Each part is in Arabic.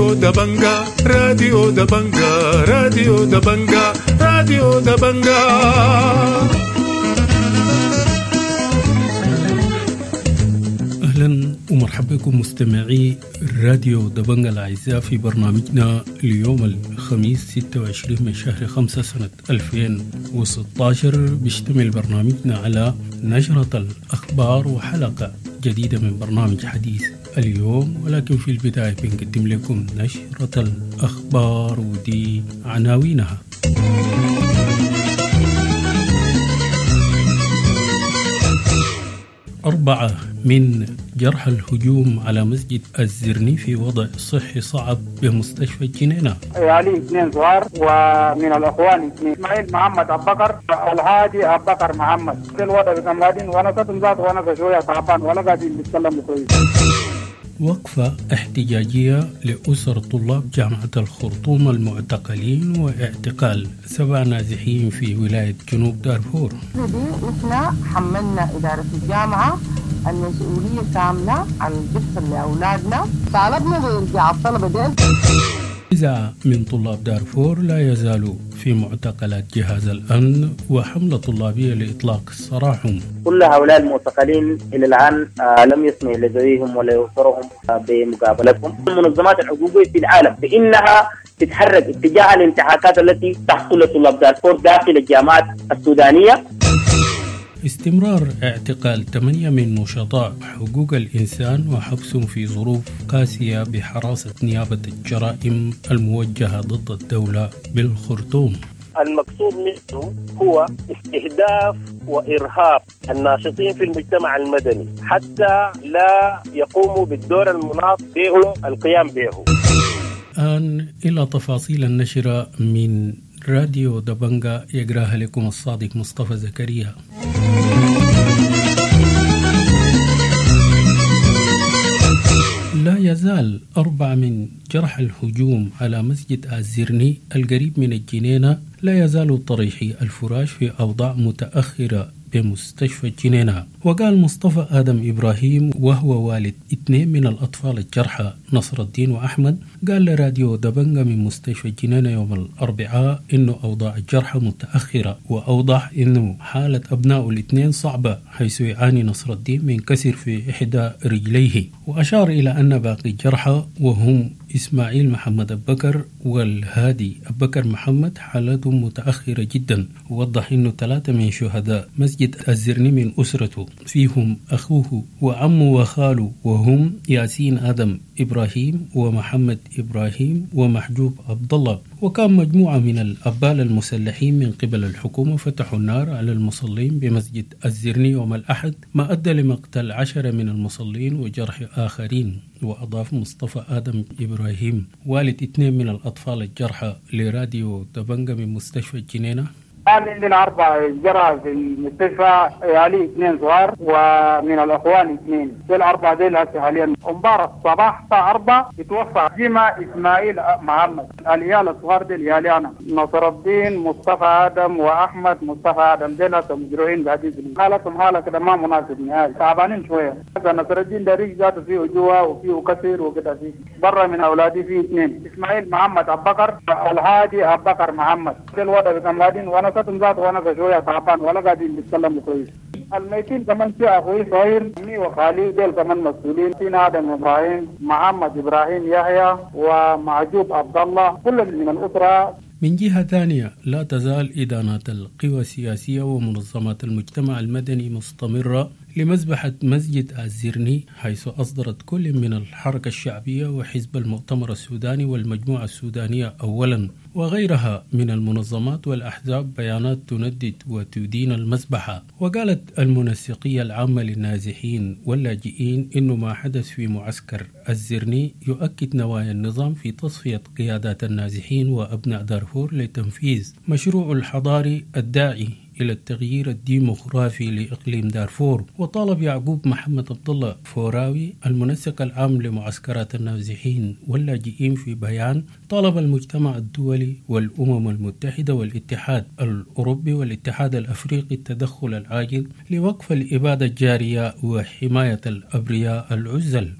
راديو دبنجا راديو دبنجا راديو دبنجا راديو دبنجا. أهلا ومرحبا بكم مستمعي راديو دبنجا الأعزاء في برنامجنا اليوم الخميس 26 من شهر 5 سنة 2016. بيشتمل برنامجنا على نشرة الأخبار وحلقة جديدة من برنامج حديث اليوم، ولكن في البداية بنقدم لكم نشرة الأخبار ودي عناوينها. 4 من جرحى الهجوم على مسجد الزرني في وضع صحي صعب بمستشفى الجنينة. علي 2 صغار ومن الأخوان 2 إسماعيل محمد أبو بكر الهادي أبو بكر محمد. الوضع بكم قاعدين وأنا كنت ذات وأنا شوية تعبان ولا قاعدين نتكلم كويس. وقفة احتجاجية لأسر طلاب جامعة الخرطوم المعتقلين واعتقال 7 نازحين في ولاية جنوب دارفور. نحن حملنا إدارة الجامعة المسؤولية كاملة عن القصة لأولادنا، طالبنا بإرجاع الطلبة ديل. 9 من طلاب دارفور لا يزالوا في معتقلات جهاز الأمن وحملة طلابية لإطلاق سراحهم. كل هؤلاء المعتقلين إلى الآن لم يسمح لذويهم ولا أسرهم بمقابلتهم. المنظمات الحقوقية في العالم بأنها تتحرك اتجاه الانتهاكات التي تحصل لطلاب دارفور داخل الجامعات السودانية. استمرار اعتقال 8 من نشطاء حقوق الإنسان وحبسهم في ظروف قاسية بحراسة نيابة الجرائم الموجهة ضد الدولة بالخرطوم. المقصود منه هو استهداف وإرهاب الناشطين في المجتمع المدني حتى لا يقوموا بالدور المناط به القيام به. الآن إلى تفاصيل النشرة من راديو دبنجا يقراها لكم الصادق مصطفى زكريا. لا يزال 4 من جرحى الهجوم على مسجد الزرني القريب من الجنينة لا يزال طريحي الفراش في أوضاع متأخرة بمستشفى الجنينة. وقال مصطفى آدم إبراهيم وهو والد 2 من الأطفال الجرحى نصر الدين وأحمد، قال لراديو دبنجا من مستشفى الجنينة يوم الأربعاء إنه أوضاع الجرحى متأخرة، وأوضح إنه حالة أبنائه 2 صعبة، حيث يعاني نصر الدين من كسر في إحدى رجليه. وأشار إلى أن باقي الجرحى وهم إسماعيل محمد أبو بكر والهادي أبو بكر محمد حالتهم متأخرة جدا. ووضح إنه 3 من شهداء مسجد الزرني من أسرته، فيهم أخوه وعمه وخاله، وهم ياسين آدم إبراهيم ومحمد إبراهيم ومحجوب عبد الله. وكان مجموعة من الأبال المسلحين من قبل الحكومة فتحوا النار على المصلين بمسجد الزرني يوم الأحد، ما أدى لمقتل 10 من المصلين وجرح آخرين. وأضاف مصطفى آدم إبراهيم والد 2 من الأطفال الجرحى لراديو دبنجا من مستشفى الجنينة: عندنا 4 جرحى في المستشفى، علي 2 صغار ومن الأخوان 2. ال4 ديل هسه حاليا. امبارح صباح الساعة 4 اتوفى جيما إسماعيل محمد. العيال الصغار ديل عيالي أنا، نصر الدين مصطفى آدم وأحمد مصطفى آدم، ديل هسه مجروحين بعدين. حالتهم حالة كده ما مناسب نهائي، تعبانين شوية. نصر الدين ده ريق ذاته فيه جوا وفيه كثير وكده فيه. برا من أولادي فيه 2 إسماعيل محمد أبو بكر الهادي أبو بكر محمد. الوضع بكم قاعدين وأنا كنت ذات وأنا شوية تعبان ولا قاعدين نتكلم كويس. الميتين كمان في أخوي صهير مي وخالي ديل كمان مسؤولين، في آدم إبراهيم محمد إبراهيم يحيى ومعجوب عبد الله، كل من الأسرة. من جهة ثانية لا تزال إدانات القوى السياسية ومنظمات المجتمع المدني مستمرة لمذبحة مسجد الزرني، حيث أصدرت كل من الحركة الشعبية وحزب المؤتمر السوداني والمجموعة السودانية أولا وغيرها من المنظمات والأحزاب بيانات تندد وتدين المذبحة. وقالت المنسقية العامة للنازحين واللاجئين إنه ما حدث في معسكر الزرني يؤكد نوايا النظام في تصفية قيادات النازحين وأبناء دارفور لتنفيذ مشروع الحضاري الداعي إلى التغيير الديموغرافي لإقليم دارفور. وطالب يعقوب محمد عبد الله فوراوي المنسق العام لمعسكرات النازحين واللاجئين في بيان طالب المجتمع الدولي والأمم المتحدة والاتحاد الأوروبي والاتحاد الأفريقي التدخل العاجل لوقف الإبادة الجارية وحماية الأبرياء العزل.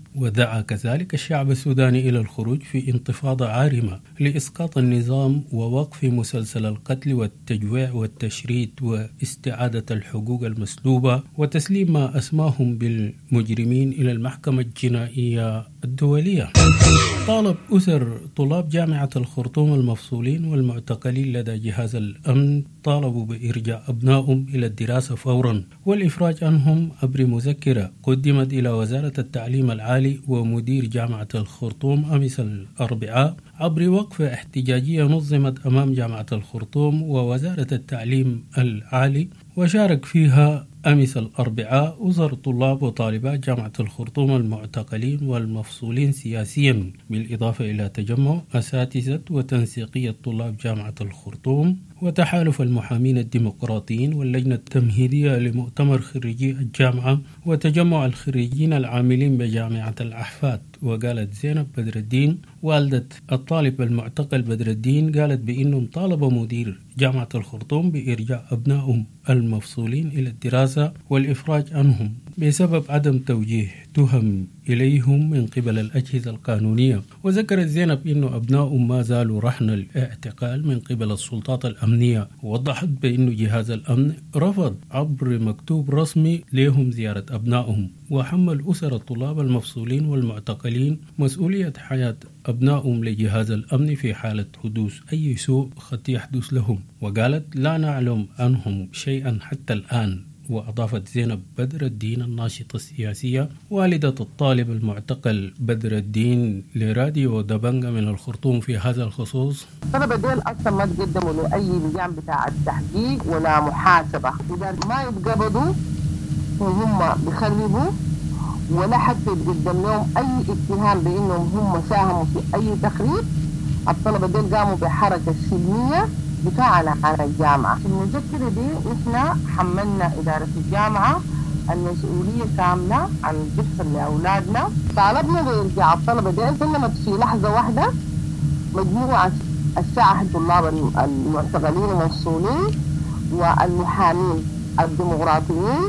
ودعا كذلك الشعب السوداني إلى الخروج في انتفاضة عارمة لإسقاط النظام ووقف مسلسل القتل والتجويع والتشريد واستعادة الحقوق المسلوبة وتسليم ما أسماهم بالمجرمين إلى المحكمة الجنائية الدولية. طالب أسر طلاب جامعة الخرطوم المفصولين والمعتقلين لدى جهاز الأمن طالبوا بإرجاع أبنائهم إلى الدراسة فورا والإفراج عنهم عبر مذكرة قدمت إلى وزارة التعليم العالي ومدير جامعة الخرطوم أمس الأربعاء عبر وقفة احتجاجية نظمت أمام جامعة الخرطوم ووزارة التعليم العالي، وشارك فيها أمس الأربعاء أسر طلاب وطالبات جامعة الخرطوم المعتقلين والمفصولين سياسيا، بالإضافة إلى تجمع أساتذة وتنسيقية طلاب جامعة الخرطوم وتحالف المحامين الديمقراطيين واللجنة التمهيدية لمؤتمر خريجي الجامعة وتجمع الخريجين العاملين بجامعة الأحفاد. وقالت زينب بدر الدين والدة الطالب المعتقل بدر الدين قالت بأنهم طالبوا مدير جامعة الخرطوم بإرجاع أبنائهم المفصولين إلى الدراسة والإفراج عنهم بسبب عدم توجيه تهم إليهم من قبل الأجهزة القانونية. وذكرت زينب أن أبنائهم ما زالوا رهن الاعتقال من قبل السلطات الأمنية، ووضحت بأن جهاز الأمن رفض عبر مكتوب رسمي لهم زيارة أبنائهم، وحمل أسر الطلاب المفصولين والمعتقلين مسؤولية حياة أبنائهم لجهاز الأمن في حالة حدوث أي سوء قد يحدث لهم. وقالت لا نعلم عنهم شيئا حتى الآن. وأضافت زينب بدر الدين الناشطة السياسية والدة الطالب المعتقل بدر الدين لراديو دبنجة من الخرطوم في هذا الخصوص: الطلبة ديل أصلا ما تقدموا لأي لجان بتاع التحقيق ولا محاسبة، إذا ما يتقبضوا وهم بيخربوا ولا حتى يتقدم لهم أي اتهام بأنهم هم ساهموا في أي تخريب. الطلبة ديل قاموا بحركة سلمية دفاعنا عن الجامعة. في المذكرة دي نحن حملنا إدارة الجامعة المسؤولية كاملة عن الدفع لأولادنا. طالبنا بإرجاع الطلبة دي سلمت في لحظة واحدة مجموعة الساعة الطلاب المعتقلين المفصولين والمحامين الديمقراطيين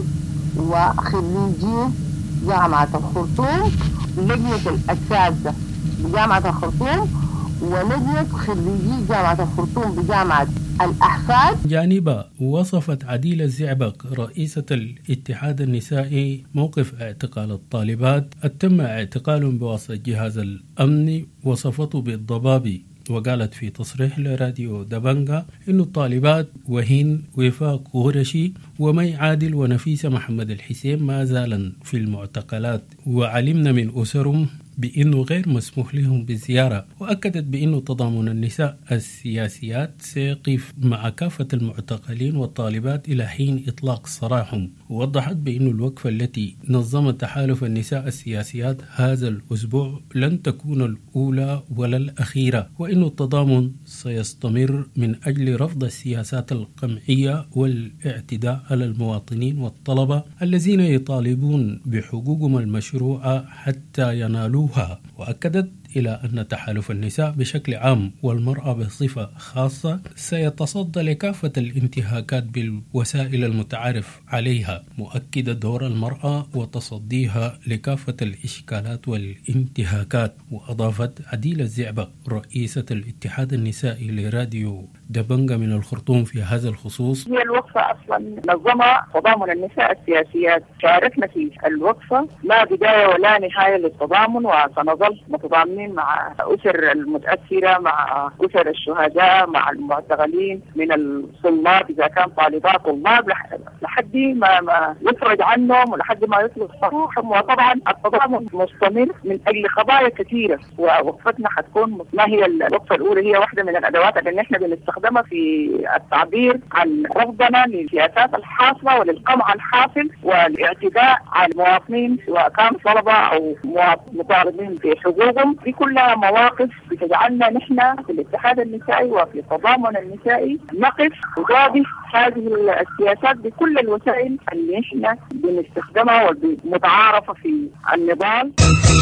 وخريجي جامعة الخرطوم، لجنة الأساتذة بجامعة الخرطوم ولجنة خريجي جامعة الخرطوم بجامعة الأحفاد. جانبا وصفت عديلة الزعبق رئيسة الاتحاد النسائي موقف اعتقال الطالبات التم اعتقالهم بواسطة جهاز الأمن، وصفته بالضبابي. وقالت في تصريح لراديو دبنجة إن الطالبات وهين وفاق قرشي ومي عادل ونفيسة محمد الحسين ما زالن في المعتقلات، وعلمنا من أسرهم بأنه غير مسموح لهم بالزيارة. وأكدت بأنه تضامن النساء السياسيات سيقف مع كافة المعتقلين والطالبات إلى حين إطلاق سراحهم. ووضحت بأن الوقفة التي نظم تحالف النساء السياسيات هذا الأسبوع لن تكون الأولى ولا الأخيرة، وأن التضامن سيستمر من أجل رفض السياسات القمعية والاعتداء على المواطنين والطلبة الذين يطالبون بحقوقهم المشروعة حتى ينالوها. وأكدت إلى أن تحالف النساء بشكل عام والمرأة بصفة خاصة سيتصدى لكافة الانتهاكات بالوسائل المتعارف عليها، مؤكدة دور المرأة وتصديها لكافة الإشكالات والانتهاكات. وأضافت عديلة الزعبق رئيسة الاتحاد النسائي لراديو دبنجة من الخرطوم في هذا الخصوص: هي الوقفة أصلا نظمها تضامن النساء السياسيات، شاركنا في الوقفة، لا بداية ولا نهاية للتضامن، وسنظل متضامنين مع أسر المتأثرة، مع أسر الشهداء، مع المعتقلين من الطلاب إذا كان طالبات طلاب لحد ما يفرج عنهم ولحد ما يطلق صروحهم. وطبعا التضامن مستمر من أجل قضايا كثيرة، ووقفتنا حتكون ما هي الوقفة الأولى هي واحدة من الأدوات اللي نحن بنستخدمها في التعبير عن رفضنا للسياسات الحاصلة وللقمع الحاصل والاعتداء على المواطنين سواء كانوا طلبة أو مطالبين بحقوقهم. دي كلها مواقف بتجعلنا نحن في الاتحاد النسائي وفي التضامن النسائي نقف وقاضي هذه السياسات بكل الوسائل اللي نحن بنستخدمها والمتعارفة في النضال.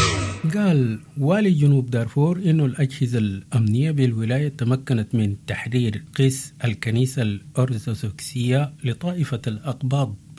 قال والي جنوب دارفور إنه الأجهزة الأمنية بالولاية تمكنت من تحرير قس الكنيسة الأرثوذكسية لطائفة الأقباط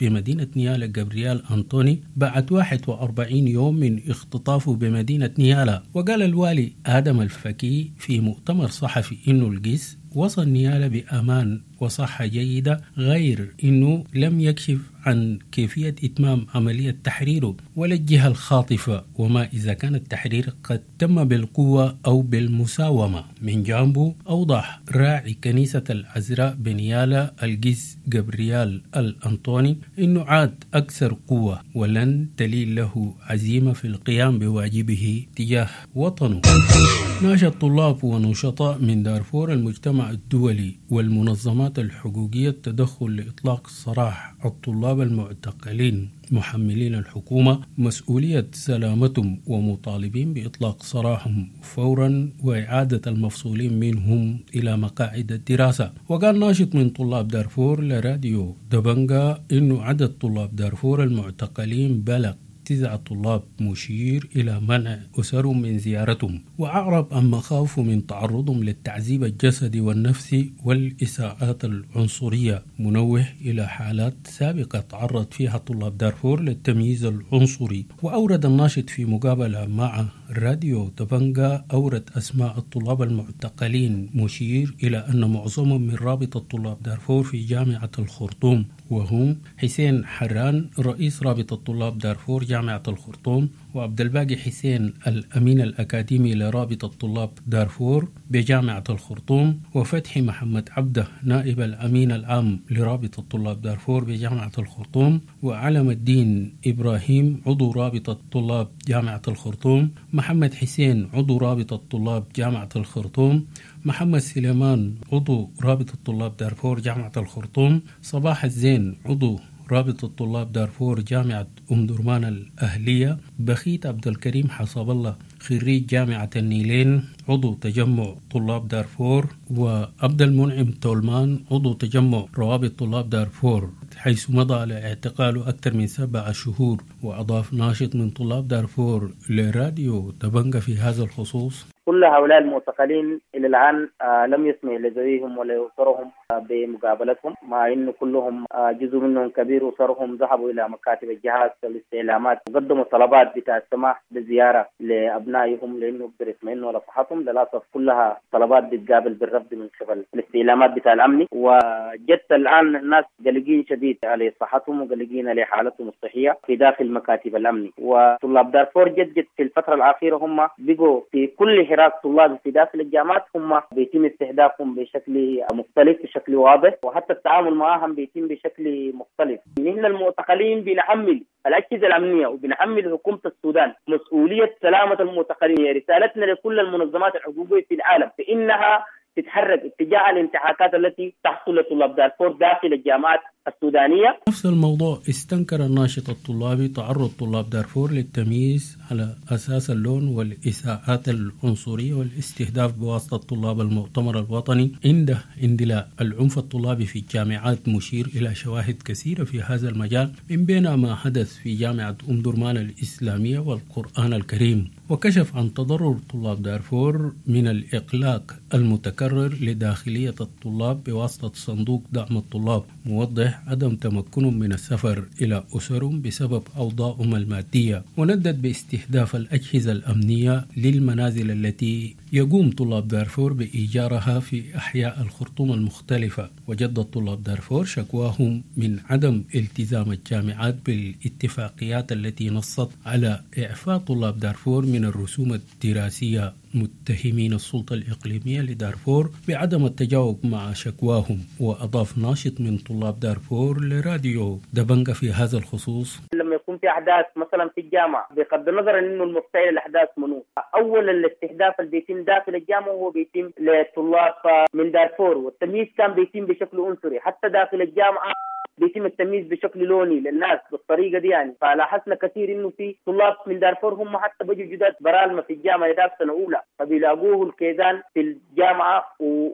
بمدينة نيالا جابرييل أنطوني بعد 41 يوم من اختطافه بمدينة نيالا. وقال الوالي آدم الفكي في مؤتمر صحفي إنه القس وصل نيالا بأمان وصحة جيدة، غير أنه لم يكشف عن كيفية إتمام عملية تحريره ولا الجهة الخاطفة، وما إذا كان التحرير قد تم بالقوة أو بالمساومة. من جانبه أوضح راعي كنيسة العذراء بنيالا القس جابرييل الأنطوني أنه عاد أكثر قوة ولن تلين له عزيمة في القيام بواجبه تجاه وطنه. ناشد طلاب ونشطاء من دارفور المجتمع الدولي والمنظمات الحقوقية التدخل لإطلاق سراح الطلاب المعتقلين، محملين الحكومة مسؤولية سلامتهم ومطالبين بإطلاق سراحهم فورا وإعادة المفصولين منهم إلى مقاعد الدراسة. وقال ناشط من طلاب دارفور لراديو دبنجا إنه عدد طلاب دارفور المعتقلين بلغ 9 طلاب، مشير إلى منع أسرهم من زيارتهم، وأعرب عن مخاوفه من تعرضهم للتعذيب الجسدي والنفسي والإساءات العنصرية، منوه إلى حالات سابقة تعرض فيها طلاب دارفور للتمييز العنصري. وأورد الناشط في مقابلة مع راديو دبنجا أورد أسماء الطلاب المعتقلين، مشير إلى أن معظمهم من رابطة طلاب دارفور في جامعة الخرطوم، وهم حسين حران رئيس رابطة طلاب دارفور جامعة الخرطوم، وعبد الباقي حسين الأمين الأكاديمي لرابطة طلاب دارفور بجامعة الخرطوم، وفتحي محمد عبده نائب الأمين العام لرابطة طلاب دارفور بجامعة الخرطوم، وعلم الدين إبراهيم عضو رابطة طلاب جامعة الخرطوم، محمد حسين عضو رابطة طلاب جامعة الخرطوم، محمد سليمان عضو رابطة طلاب دارفور جامعة الخرطوم، صباح الزين عضو رابطة طلاب دارفور جامعة درمان الأهلية، بخيت عبد الكريم حسب الله خريج جامعة النيلين عضو تجمع طلاب دارفور، وعبد المنعم تولمان عضو تجمع روابط طلاب دارفور، حيث مضى على اعتقاله أكثر من 7 شهور. وأضاف ناشط من طلاب دارفور لراديو دبنجا في هذا الخصوص: كل هؤلاء المعتقلين إلى الآن لم يسمح لذويهم ولا أسرهم بمقابلتهم، مع أن كلهم جزء منهم كبير أسرهم ذهبوا إلى مكاتب الجهاز والاستعلامات وقدموا طلبات بتاع السماح بالزيارة لأبنائهم لأنه يقدر يطمئنوا على صحتهم. للأسف كلها طلبات بتقابل بالرفض من قبل الاستعلامات بتاع الأمن، وجدت الآن الناس قلقين شديد على صحتهم وقلقين على حالتهم الصحية في داخل مكاتب الأمن. وطلاب دارفور جد في الفترة الأخيرة هم بقوا في كل حراك طلاب في داخل الجامعات هم بيتم استهدافهم بشكل مختلف، بشكل واضح، وحتى التعامل معهم بيتم بشكل مختلف. نحن المعتقلين بنحمل الأجهزة الأمنية وبنحمل حكومة السودان مسؤولية سلامة المعتقلين. رسالتنا لكل المنظمات الحقوقية في العالم بأنها تتحرك اتجاه الانتهاكات التي تحصل لطلاب دارفور داخل الجامعات السودانية. نفس الموضوع استنكر الناشط الطلابي تعرض طلاب دارفور للتمييز على أساس اللون والإساءات العنصرية والاستهداف بواسطة طلاب المؤتمر الوطني عند اندلاع العنف الطلابي في الجامعات، مشير إلى شواهد كثيرة في هذا المجال، من بين ما حدث في جامعة درمان الإسلامية والقرآن الكريم. وكشف عن تضرر طلاب دارفور من الإقلاق المتكرر لداخلية الطلاب بواسطة صندوق دعم الطلاب، موضح عدم تمكنهم من السفر إلى أسرهم بسبب أوضاعهم المادية، وندد باستهداف الأجهزة الأمنية للمنازل التي يقوم طلاب دارفور بإيجارها في أحياء الخرطوم المختلفة. وجدد طلاب دارفور شكواهم من عدم التزام الجامعات بالاتفاقيات التي نصت على إعفاء طلاب دارفور من الرسوم الدراسية، متهمين السلطة الإقليمية لدارفور بعدم التجاوب مع شكواهم. وأضاف ناشط من طلاب دارفور لراديو دبنجا في هذا الخصوص: لما يكون في أحداث مثلا في الجامعة بغض النظر إنه المفتعل الأحداث منو، أولا الاستهداف اللي بيتم داخل الجامعة هو بيتم لطلاب من دارفور، والتمييز كان بيتم بشكل عنصري. حتى داخل الجامعة بيتم التمييز بشكل لوني للناس بالطريقه دي يعني. فلاحظنا كثير انه في طلاب من دارفور هم حتى بيجوا جداد برالمه في الجامعه ده سنه اولى، فبيلاقوه الكيزان في الجامعه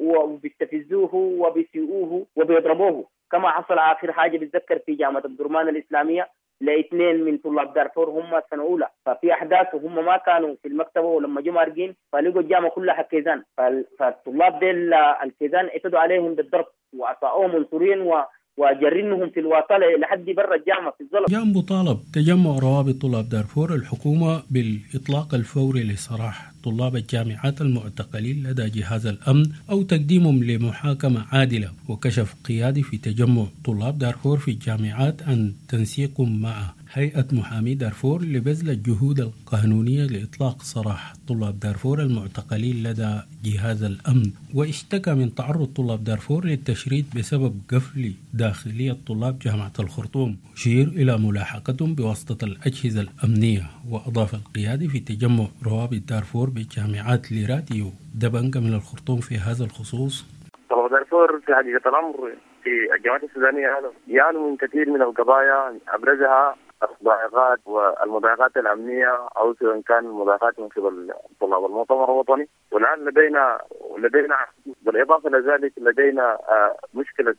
وبيستفزوه وبيسيئوه وبيضربوه، كما حصل اخر حاجه بتذكر في جامعه درمان الاسلاميه لاثنين من طلاب دارفور هم سنه اولى، ففي احداث وهم ما كانوا في المكتبه، ولما جم مارقين فلقوا الجامعه كلها كيزان. فالطلاب ديل الكيزان اعتدوا عليهم بالضرب واساءوهم عنصريا وأجرنهم في الواصلة لحد برا الجامعة في الظلم. جاء مطالب تجمع روابط طلاب دارفور الحكومة بالإطلاق الفوري لسراح طلاب الجامعات المعتقلين لدى جهاز الأمن أو تقديمهم لمحاكمة عادلة. وكشف قيادي في تجمع طلاب دارفور في الجامعات عن تنسيقهم مع هيئة محامي دارفور لبذل الجهود القانونية لإطلاق سراح طلاب دارفور المعتقلين لدى جهاز الأمن. واشتكى من تعرض طلاب دارفور للتشريد بسبب قفل داخلية طلاب جامعة الخرطوم، يشير إلى ملاحقتهم بواسطة الأجهزة الأمنية. وأضاف القيادي في تجمع روابط دارفور بالجامعات لراديو دبنجة من الخرطوم في هذا الخصوص: طلاب دارفور في حقيقة الأمر في الجامعات السودانية يعانوا من كثير من القضايا، أبرزها الضائقات والمضايقات الأمنية أو سواء كان المضايقات من قبل طلاب المؤتمر الوطني. والآن لدينا بالإضافة إلى ذلك لدينا مشكلة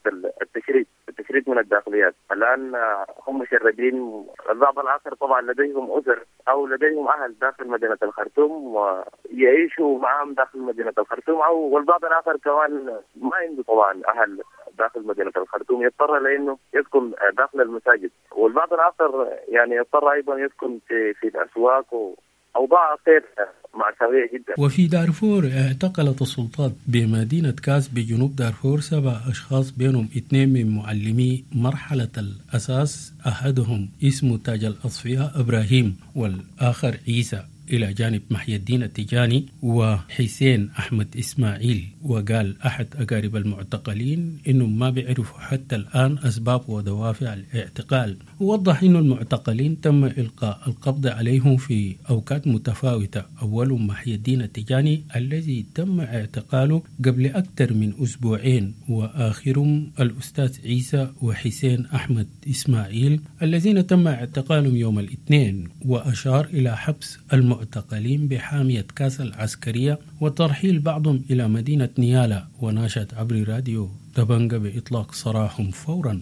التشريد من الداخليات. الآن هم مشردين. البعض الآخر طبعا لديهم أسر أو لديهم أهل داخل مدينة الخرطوم ويعيشوا معهم داخل مدينة الخرطوم، والبعض الآخر كمان ما عنده طبعا أهل داخل مدينة الخرطوم، يضطر لأنه يسكن داخل المساجد. والبعض الآخر يعني يضطر أيضا يسكن في الأسواق أوضاع غير مأساوية جدا. وفي دارفور اعتقلت السلطات بمدينة كاس بجنوب دارفور 7 أشخاص، بينهم 2 من معلمي مرحلة الأساس، أحدهم اسمه تاج الأصفياء إبراهيم والآخر عيسى، إلى جانب محي الدين التجاني وحسين أحمد إسماعيل. وقال أحد أقارب المعتقلين إنهم ما بيعرفوا حتى الآن أسباب ودوافع الاعتقال. ووضح إنه المعتقلين تم إلقاء القبض عليهم في أوقات متفاوتة، أولهم محي الدين التجاني الذي تم اعتقاله قبل أكثر من أسبوعين، وآخرهم الأستاذ عيسى وحسين أحمد إسماعيل الذين تم اعتقالهم يوم الاثنين. وأشار إلى حبس المعتقلين بحامية كاس العسكرية وترحيل بعضهم إلى مدينة نيالا، وناشد عبر راديو دبنجة بإطلاق سراحهم فورا.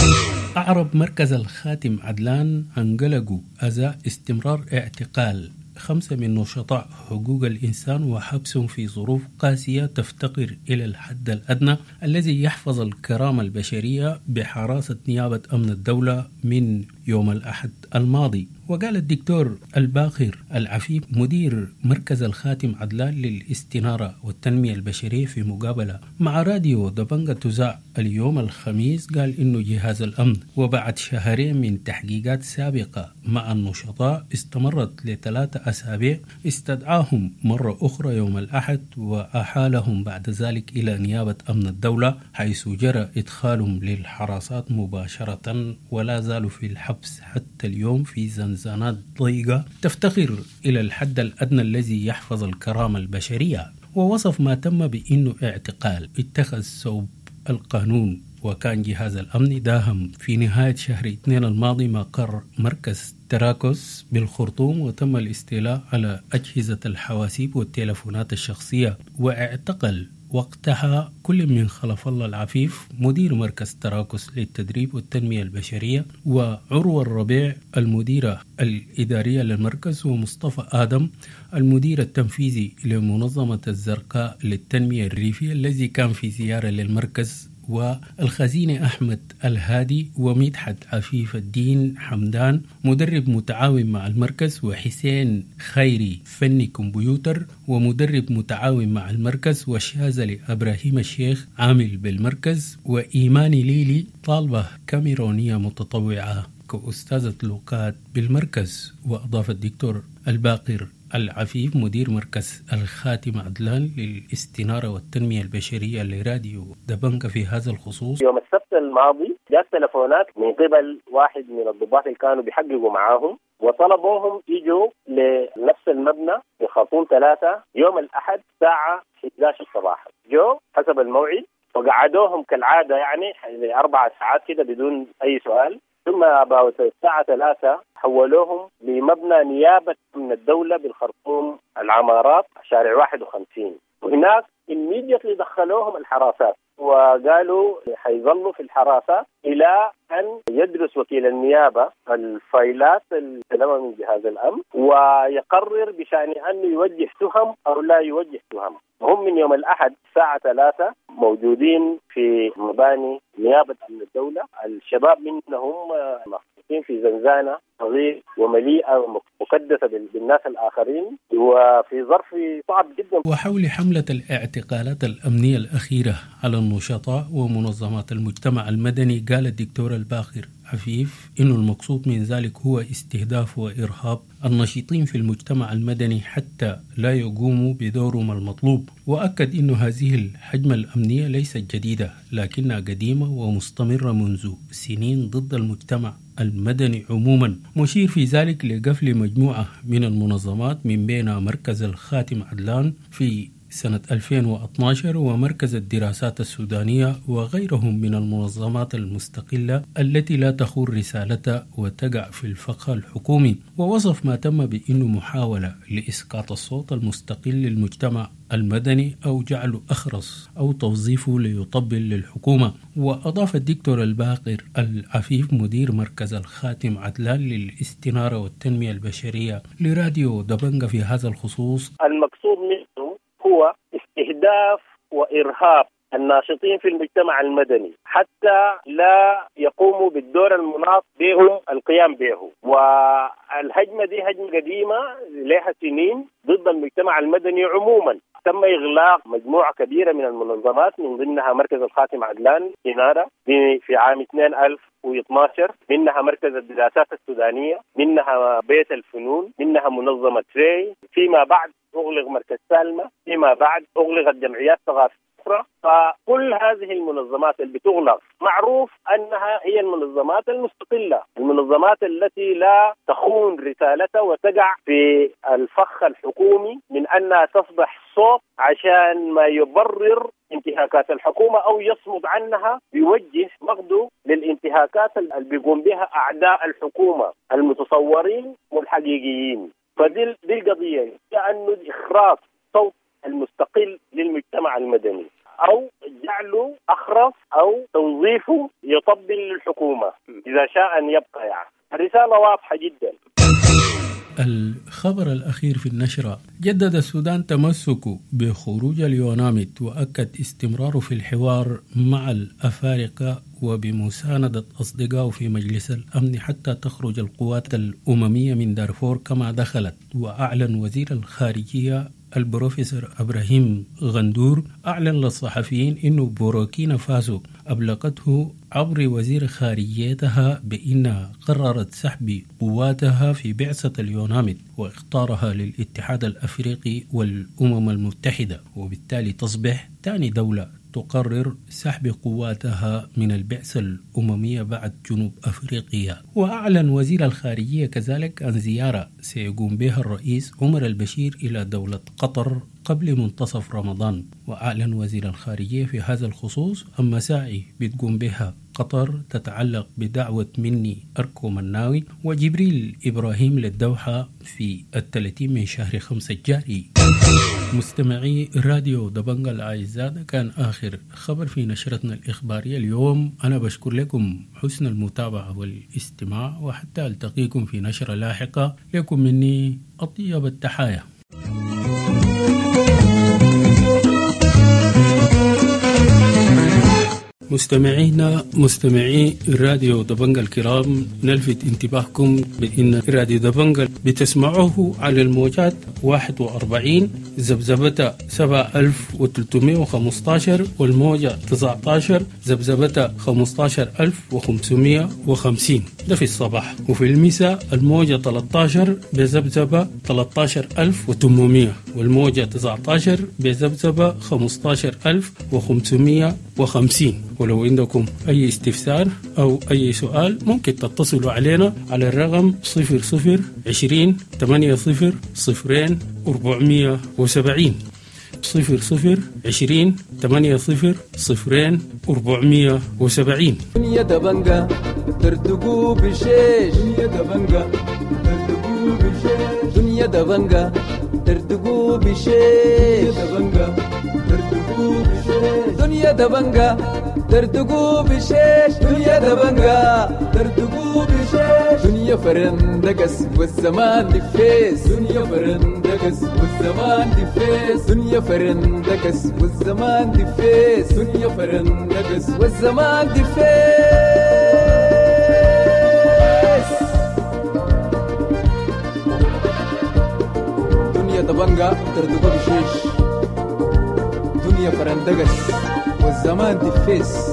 أعرب مركز الخاتم عدلان عن قلقه أزاء استمرار اعتقال 5 من نشطاء حقوق الإنسان وحبسهم في ظروف قاسية تفتقر إلى الحد الأدنى الذي يحفظ الكرامة البشرية بحراسة نيابة أمن الدولة من يوم الأحد الماضي. وقال الدكتور الباقر العفيف مدير مركز الخاتم عدلان للاستنارة والتنمية البشرية في مقابلة مع راديو دبنجة تذاع اليوم الخميس، قال إنه جهاز الأمن وبعد شهرين من تحقيقات سابقة مع النشطاء استمرت ل3 أسابيع استدعاهم مرة أخرى يوم الأحد وأحالهم بعد ذلك إلى نيابة أمن الدولة، حيث جرى إدخالهم للحراسات مباشرة ولا زالوا في الحبس حتى اليوم في زنزانات ضيقة تفتقر إلى الحد الأدنى الذي يحفظ الكرامة البشرية. ووصف ما تم بأنه اعتقال اتخذ صوب القانون. وكان جهاز الأمن داهم في نهاية شهر 2 الماضي مقر مركز تراكوس بالخرطوم، وتم الاستيلاء على أجهزة الحواسيب والتلفونات الشخصية، واعتقل وقتها كل من خلف الله العفيف مدير مركز تراكوس للتدريب والتنمية البشرية، وعروة الربيع المديرة الإدارية للمركز، ومصطفى آدم المدير التنفيذي لمنظمة الزرقاء للتنمية الريفية الذي كان في زيارة للمركز، والخزيني أحمد الهادي، ومدحت عفيف الدين حمدان مدرب متعاون مع المركز، وحسين خيري فني كمبيوتر ومدرب متعاون مع المركز، وشاذلي إبراهيم الشيخ عامل بالمركز، وإيماني ليلي طالبة كاميرونية متطوعة كأستاذة لغات بالمركز. وأضاف الدكتور الباقر العفيف مدير مركز الخاتم عدلان للاستنارة والتنمية البشرية لراديو دبنجة في هذا الخصوص: يوم السبت الماضي جاءت تلفونات من قبل واحد من الضباط اللي كانوا بيحققوا معاهم وطلبوهم يجوا لنفس المبنى في خرطوم 3 يوم الأحد الساعة 11 الصباح. جو حسب الموعد وقعدوهم كالعادة يعني 4 ساعات كده بدون أي سؤال، ثم بعد الساعة 3 حولوهم لمبنى نيابة من الدولة بالخرطوم العمارات شارع 51، وهناك immediately دخلوهم الحراسات وقالوا حيظلوا في الحراسة إلى أن يدرس وكيل النيابة الفايلات السلامة من جهاز الأمن ويقرر بشأن أنه يوجه تهم أو لا يوجه تهم. هم من يوم الأحد الساعة 3 موجودين في مباني نيابة أمن الدولة. الشباب منهم محطوطين في زنزانة صغير ومليئة ومكدسة بالناس الآخرين وفي ظرف صعب جدا. وحول حملة الاعتقالات الأمنية الأخيرة على النشطاء ومنظمات المجتمع المدني، قال الدكتور الباقر عفيف إنه المقصود من ذلك هو استهداف وإرهاب النشيطين في المجتمع المدني حتى لا يقوموا بدورهم المطلوب. وأكد إنه هذه الهجمة الأمنية ليست جديدة لكنها قديمة ومستمرة منذ سنين ضد المجتمع المدني عموما، مشير في ذلك لقفل مجموعة من المنظمات من بينها مركز الخاتم عدلان في سنة 2012 ومركز الدراسات السودانية وغيرهم من المنظمات المستقلة التي لا تخون رسالتها وتقع في الفخ الحكومي. ووصف ما تم بأنه محاولة لإسقاط الصوت المستقل للمجتمع المدني أو جعله أخرس أو توظيفه ليطبل للحكومة. وأضاف الدكتور الباقر العفيف مدير مركز الخاتم عدلان للاستنارة والتنمية البشرية لراديو دبنجة في هذا الخصوص: المقصود منه هو استهداف وإرهاب الناشطين في المجتمع المدني حتى لا يقوموا بالدور المناط بهم القيام به. والهجمة دي هجمة قديمة لها سنين ضد المجتمع المدني عموما. تم إغلاق مجموعة كبيرة من المنظمات من ضمنها مركز الخاتم عدلان إنارة في عام 2012، منها مركز الدراسات السودانية، منها بيت الفنون، منها منظمة تري، فيما بعد أغلق مركز سالمة، فيما بعد أغلقت جمعيات ثقافية أخرى. فكل هذه المنظمات اللي بتغلق معروف أنها هي المنظمات المستقلة، المنظمات التي لا تخون رسالتها وتقع في الفخ الحكومي من أنها تصبح صوت عشان ما يبرر انتهاكات الحكومة أو يصمد عنها، بيوجه مقده للانتهاكات اللي بيقوم بها أعداء الحكومة المتصورين والحقيقيين. فدي القضية، لأنه إخراج صوت المستقل للمجتمع المدني أو جعله أخرس أو توظيفه يطبل للحكومة إذا شاء أن يبقى. يعني الرسالة واضحة جدا. الخبر الأخير في النشرة: جدد السودان تمسكه بخروج اليوناميد وأكد استمراره في الحوار مع الأفارقة وبمساندة أصدقائه في مجلس الأمن حتى تخرج القوات الأممية من دارفور كما دخلت. وأعلن وزير الخارجية البروفيسور إبراهيم غندور أعلن للصحفيين أنه بوركينا فاسو أبلغته عبر وزير خارجيتها بأنها قررت سحب قواتها في بعثة اليوناميد واختارها للاتحاد الأفريقي والأمم المتحدة، وبالتالي تصبح ثاني دولة تقرر سحب قواتها من البعثة الأممية بعد جنوب أفريقيا. وأعلن وزير الخارجية كذلك عن زيارة سيقوم بها الرئيس عمر البشير إلى دولة قطر قبل منتصف رمضان. وأعلن وزير الخارجية في هذا الخصوص عن مساعي بتقوم بها قطر تتعلق بدعوة مني أركو مناوي وجبريل إبراهيم للدوحة في 30 من شهر 5 الجاري. مستمعي راديو دبنجة الأعزاء، كان آخر خبر في نشرتنا الإخبارية اليوم. أنا بشكر لكم حسن المتابعة والاستماع، وحتى ألتقيكم في نشرة لاحقة. لكم مني أطيب التحايا. مستمعي راديو دبنجة الكرام، نلفت انتباهكم بأن راديو دبنجة بتسمعوه على الموجات 41 زبزبة 7315 والموجة 19 زبزبة 15550. ده في الصباح. وفي المساء الموجة 13 بزبزبة 13800 والموجة 19 بزبزبة 15550. ولو عندكم أي استفسار أو أي سؤال ممكن تتصلوا علينا على الرقم 0020 80 0 470 0020 80 0 470. دنيا دبنجة ترتقوا بالشيش، دنيا دبنجة ترتقوا بالشيش، دنيا دبنجة ترتقوا بالشيش، دنيا دبنجة ترتقوا دردقو بشيش دنيا دبنجا دردقو بشيش دنيا دبنجا دردقو بشيش دنيا فرندقس والزمان دفيس دنيا فرندقس والزمان دفيس دنيا فرندقس والزمان دفيس دنيا فرندقس والزمان دفيس دنيا دبنجا دردقو بشيش دنيا فرندقس والزمان دفيس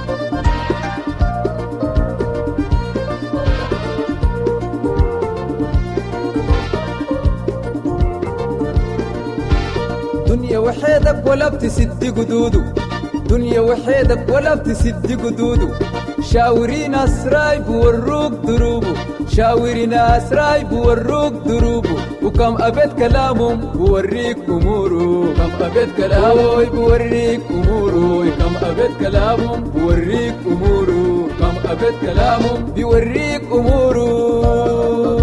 دنيا وحيدك ولا بتسد قدودو دنيا وحيدك ولا بتسد قدودو شاورين أسراي بوروك دروبو شاورين أسراي بوروك دروبو وكم أبد كلامهم بوريك أمورو كم أبد كلامهم بوريك أمورو كم أبد كلامهم بوريك أمورو كم أبد كلامهم بوريك أمورو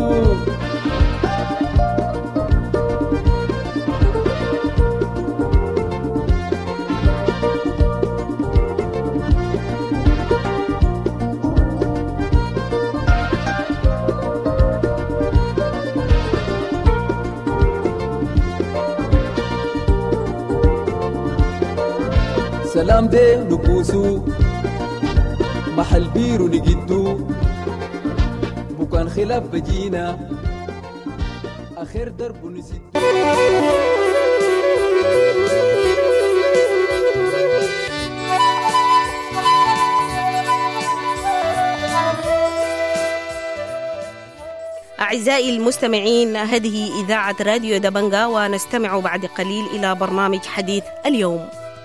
سلام ده نبوسو محل بيرو نجدو بكان خلاف بجينا آخر درب نسيت أعزائي المستمعين، هذه إذاعة راديو دبنجا، ونستمع بعد قليل إلى برنامج حديث اليوم.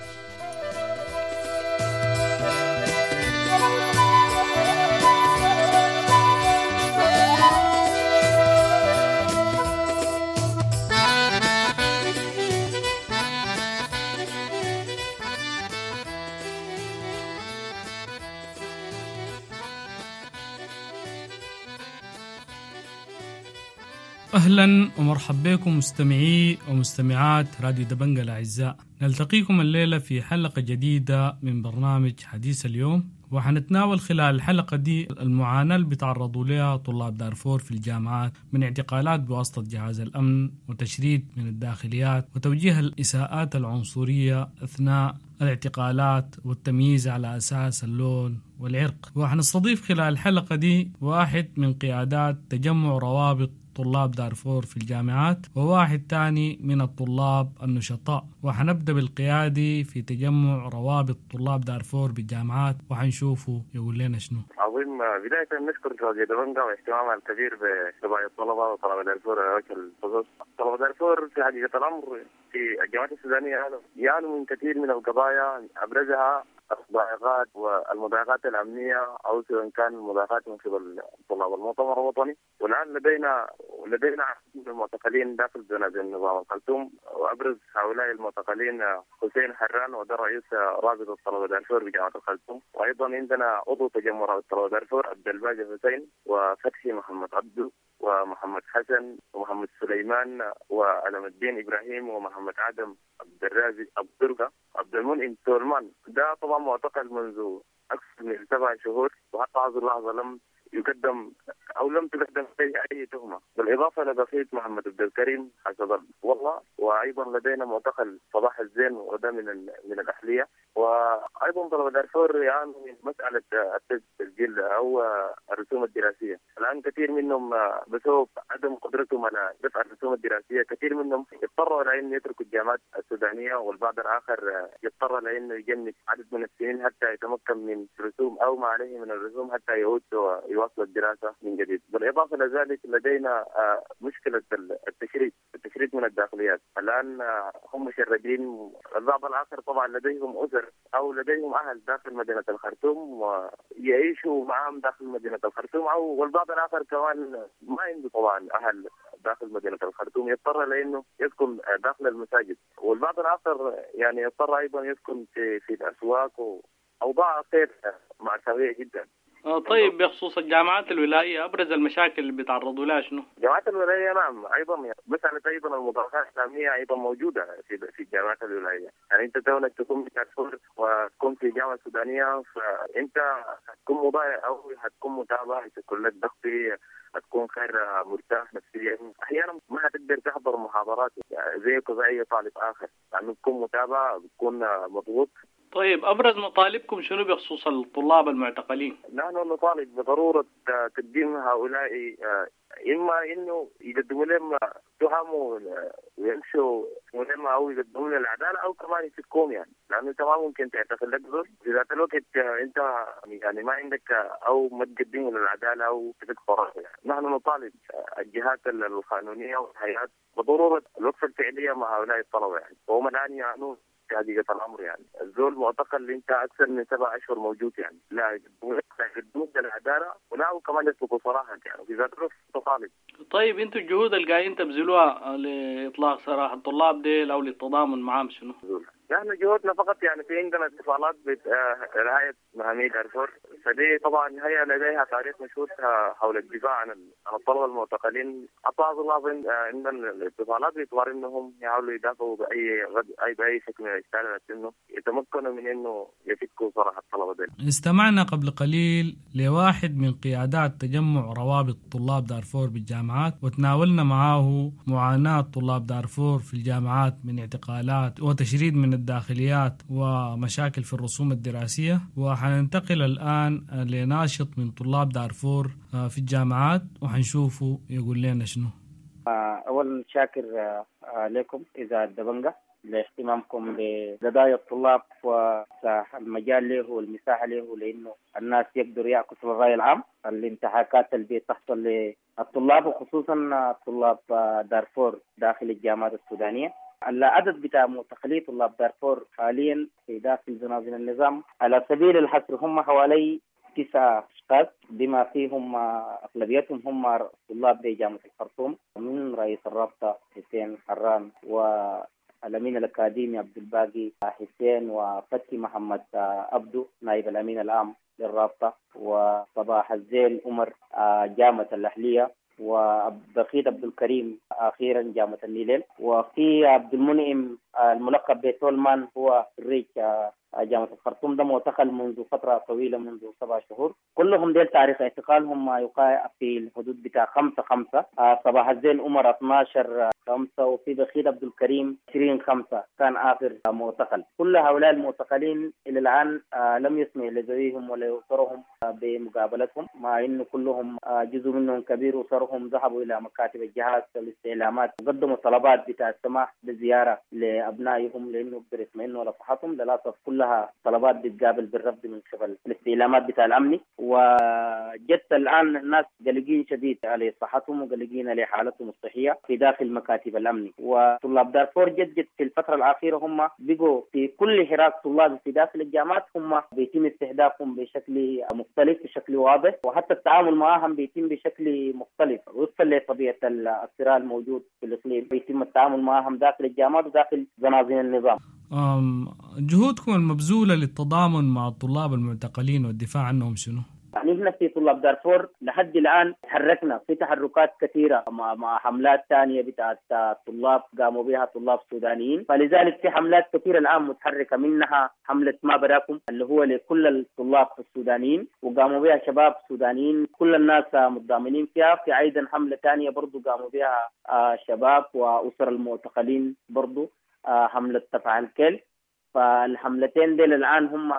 أهلا ومرحبا بكم مستمعي ومستمعات راديو دبنجا الأعزاء. نلتقيكم الليلة في حلقة جديدة من برنامج حديث اليوم، وحنتناول خلال الحلقة دي المعاناة اللي بيتعرضوا لها طلاب دارفور في الجامعات من اعتقالات بواسطة جهاز الأمن وتشريد من الداخليات وتوجيه الإساءات العنصرية أثناء الاعتقالات والتمييز على أساس اللون والعرق. وحنستضيف خلال الحلقة دي واحد من قيادات تجمع روابط طلاب دارفور في الجامعات وواحد تاني من الطلاب النشطاء، وحنبدأ بالقيادي في تجمع روابط طلاب دارفور بالجامعات وحنشوفه يقول لنا شنو. عظيم. بداية نشكر راديو دبنجا واهتمامها الكبير بقضايا الطلبة وطلبة دارفور على وجه الخصوص. طلبة دارفور في حقيقة الأمر في الجامعات السودانية يعانوا من كثير من القضايا، أبرزها الضائقات والمضايقات الأمنية أو سواء كان مضايقات من قبل طلاب المؤتمر الوطني. والآن لدينا المعتقلين داخل جنازة النظام الخرطوم، وأبرز هؤلاء المعتقلين حسين حران وده رئيس رابطة طلبة دارفور بجامعة الخرطوم، وأيضا عندنا عضو تجمع رابطة طلبة دارفور عبد الباقي حسين وفتحي محمد عبدو ومحمد حسن ومحمد سليمان وعلم الدين إبراهيم ومحمد آدم عبد الرازق عبد الدرقة عبد المنعم سولمان. ده طبعا معتقل منذ أكثر من 7 شهور، وحتى هذه اللحظة لم يقدم أو لم تقدم أي تهمة، بالإضافة لبقية محمد عبد الكريم حسب والله، وأيضا لدينا معتقل صباح الزين وده من الأحلية. وأيضا طلبة دارفور يعانوا من مسألة التسجيل أو الرسوم الدراسية. الآن كثير منهم بسبب عدم قدرتهم على دفع الرسوم الدراسية كثير منهم يضطروا إلى أن يتركوا الجامعات السودانية، والبعض الآخر يضطر إلى أن يجنب عدد من السنين حتى يتمكن من رسوم أو ما عليه من الرسوم حتى يعود ويواصل الدراسة من جديد. بالإضافة لذلك لدينا مشكلة التشريد من الداخليات. الآن هم مشردين، البعض الآخر طبعا لديهم أسر أو لديهم أهل داخل مدينة الخرطوم ويعيشوا معهم داخل مدينة الخرطوم، أو والبعض الآخر كمان ما عنده طبعا أهل داخل مدينة الخرطوم، يضطر لأنه يسكن داخل المساجد، والبعض الآخر يعني يضطر أيضا يسكن في الأسواق، وأوضاع غير مأساوية جدا. طيب بخصوص الجامعات الولائية أبرز المشاكل اللي بيتعرضوا لها شنو؟ الجامعات الولائية نعم أيضا مسألة أيضا المضاعفات الإسلامية أيضا موجودة في الجامعات الولائية. يعني أنت كونك تكون بتعرفون وتكون في جامعة سودانية فأنت هتكون مضايق أو هتكون متابع، هتكون لك ضغطي، هتكون خير مرتاح نفسيا. أحيانا ما هتقدر تحضر محاضرات زيك وزي أي طالب آخر لأنه تكون متابع بتكون مضغوط. طيب أبرز مطالبكم شنو بخصوص الطلاب المعتقلين؟ نحن نطالب بضرورة تقديم هؤلاء إما إنه يقدموا لهم تهم ويمشوا لهم أو يقدموا لهم العدالة أو كمان يفكوهم، يعني لأنه أنت ما ممكن تعتقل لك ظلم في ذات الوقت أنت يعني ما عندك أو ما تقدموا للعدالة أو تفك قرار. يعني نحن نطالب الجهات القانونية والهيئات بضرورة الوقفة الفعلية مع هؤلاء الطلبة، يعني وهم الآن يعنون حقيقة الأمر. يعني الزول معتقل اللي أنت أكثر من 7 أشهر موجود، يعني لا يقدمون للعدالة ولا كمان يطلقوا صراحة، يعني في ذات الوقت تطالب. طيب أنتوا الجهود اللي قاعدين تبذلوها لإطلاق سراح الطلاب ديل أو للتضامن معهم شنو؟ نحن جهودنا فقط يعني في عندنا اتصالات برعاية مهامي دارفور، فدي طبعا هي لديها تاريخ مشهور حول الدفاع عن الطلبة المعتقلين. بعض الناس عندنا الاتصالات باعتبار انهم يحاولوا يدافعوا بأي شكل من الاشكال انه يتمكنوا من انه يفكوا صراحة الطلبة دي. استمعنا قبل قليل لواحد من قيادات تجمع روابط طلاب دارفور بالجامعات، وتناولنا معه معاناة طلاب دارفور في الجامعات من اعتقالات وتشريد من الداخليات ومشاكل في الرسوم الدراسية. وحننتقل الآن لناشط من طلاب دارفور في الجامعات وحنشوفه يقول لنا شنو. أول شاكر لكم إذا الدبنجة لاهتمامكم بقضايا الطلاب والمجال له والمساحة له، لأنه الناس يقدروا يعكسوا الرأي العام. الانتهاكات اللي بتحصل للطلاب وخصوصا طلاب دارفور داخل الجامعات السودانية، العدد بتاع معتقلي طلاب دارفور حاليا في داخل زنازين النظام على سبيل الحصر هم حوالي 9 أشخاص، بما فيهم أغلبيتهم هم طلاب بجامعة الخرطوم، من رئيس الرابطة حسين حران والأمين الأكاديمي عبد الباقي حسين وفتحي محمد عبدو نائب الأمين العام للرابطة، وصباح الزين عمر جامعة الأهلية، وبخيت عبد الكريم أخيرا جامعة النيلين، وفي عبد المنعم الملقب بتولمان هو خريج جامعة الخرطوم، ده معتقل منذ فترة طويلة منذ 7 شهور. كلهم ديل تاريخ اعتقالهم ما يقع في الحدود بتاع 5/5. صباح الزين عمر 12/5، وفي بخيت عبد الكريم 20/5 كان آخر معتقل. كل هؤلاء المعتقلين إلى الآن لم يسمع لذويهم ولا أسرهم بمقابلتهم، مع إنه كلهم جزء منهم كبير أسرهم ذهبوا إلى مكاتب الجهاز والاستعلامات وقدموا طلبات بتاع السماح بالزيارة لأبنائهم لأنه يقدر يطمئنوا على صحتهم. للأسف كلها طلبات بتقابل بالرفض من قبل الاستعلامات بتاع الأمن، وجدت الآن الناس قلقين شديد على صحتهم وقلقين على حالتهم الصحية في داخل مكاتب الأمن. وطلاب دارفور جد في الفترة الأخيرة هم بقوا في كل حراك طلاب في داخل الجامعات هم بيتم استهدافهم بشكل مختلف، بشكل واضح، وحتى التعامل معهم بيتم بشكل مختلف وفقا لطبيعة الصراع الموجود في الإقليم. بيتم التعامل معهم داخل الجامعات وداخل زنازين النظام. جهودكم المبذولة للتضامن مع الطلاب المعتقلين والدفاع عنهم شنو؟ نحن في طلاب دارفور لحد الآن تحركنا في تحركات كثيرة مع حملات ثانية بتاعت طلاب قاموا بها طلاب سودانيين، فلذلك في حملات كثيرة الآن متحركة، منها حملة ما براكم اللي هو لكل الطلاب السودانيين وقاموا بها شباب سودانيين كل الناس متضامنين فيها. في أيضا حملة ثانية برضو قاموا بها شباب وأسر المعتقلين برضو، حملة تفعل كل. فالحملتين دول الآن هم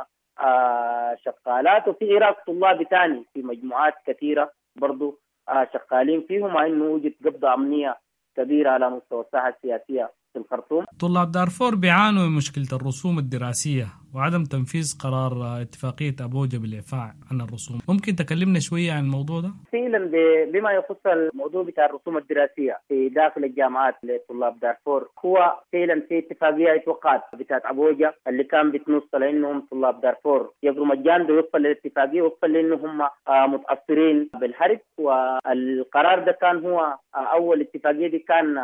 شغالات، وفي عراق طلاب ثاني في مجموعات كثيرة برضو شغالين فيهم، مع إنه وجد قبضة أمنية كبيرة على مستوى الساحة السياسية في الخرطوم. طلاب دارفور بيعانوا من مشكلة الرسوم الدراسية وعدم تنفيذ قرار اتفاقية أبوجا بالإعفاء عن الرسوم. ممكن تكلمنا شوية عن الموضوع ده؟ فعلا بما يخص الموضوع بتاع الرسوم الدراسية في داخل الجامعات لطلاب دارفور، هو فعلا في اتفاقية اتوقعت بتاعت أبوجا اللي كان بتنص لأنهم طلاب دارفور يقروا مجان وفقا للاتفاقية، وفقا لأنهم متأثرين بالحرب. والقرار ده كان هو أول اتفاقية دي كان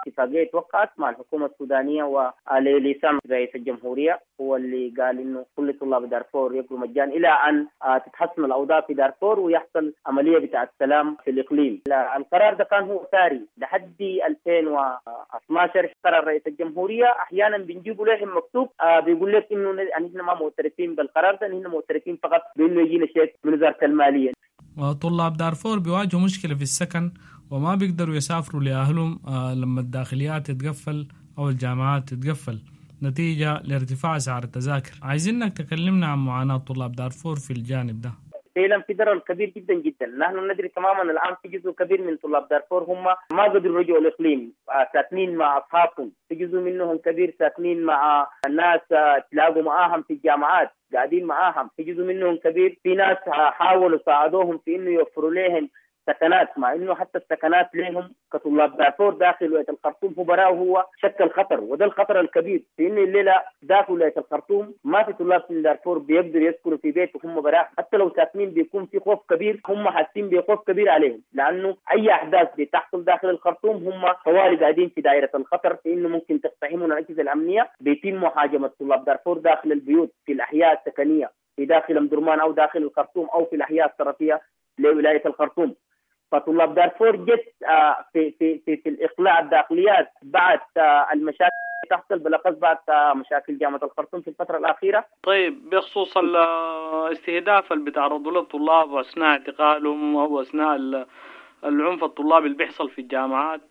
اتفاقية وقعت مع الحكومة السودانية ولسام رئيس الجمهورية هو اللي قال إنه كل طلاب دارفور يقروا مجان إلى أن تتحسن الأوضاع في دارفور ويحصل عملية بتاع السلام في الإقليم. القرار ده كان هو ساري لحد 2012. قرار رئيس الجمهورية أحيانا بنجيبوا لهم مكتوب بيقول لك إنه نحن ما معترفين بالقرار ده، نحن معترفين فقط بإنه يجينا شيء من وزارة المالية. وطلاب دارفور بيواجهوا مشكلة في السكن وما بيقدروا يسافروا لأهلهم لما الداخليات تتقفل أو الجامعات تتقفل نتيجة لارتفاع أسعار التذاكر. عايزينك تكلمنا عن معاناة طلاب دارفور في الجانب ده. فعلا في ضرر كبير جدا جدا. نحن ندري تماما الآن في جزء كبير من طلاب دارفور هم ما قدروا يرجعوا الإقليم، ساكنين مع أصحابهم، في جزء منهم كبير ساكنين مع الناس تلاقوا معاهم في الجامعات قاعدين معاهم، في جزء منهم كبير في ناس حاولوا ساعدوهم في إنه يوفروا لهم سكنات، مع إنه حتى السكنات لهم كطلاب دارفور داخل ولاية الخرطوم هو شكل خطر، وده الخطر الكبير في إنه الليلة داخل ولاية الخرطوم ما في طلاب من دارفور بيقدروا يسكنوا في بيت وهم براه، حتى لو ساكنين بيكون في خوف كبير، هم حاسين بخوف كبير عليهم، لأنه أي أحداث بتحصل داخل الخرطوم هم طوالي قاعدين في دائرة الخطر في إنه ممكن تقتحمون الأجهزة الأمنية، بيتم محاجمة طلاب دارفور داخل البيوت في الأحياء السكنية في داخل أم درمان أو داخل الخرطوم أو في الأحياء الطرفية لولاية الخرطوم. فطلاب دارفور جت في الإقلاع الداخليات بعد المشاكل تحصل بالأخص بعد مشاكل جامعة الخرطوم في الفترة الأخيرة. طيب بخصوص الاستهداف اللي بيتعرضوا له الطلاب وأثناء اعتقالهم أو أثناء العنف الطلابي اللي بيحصل في الجامعات،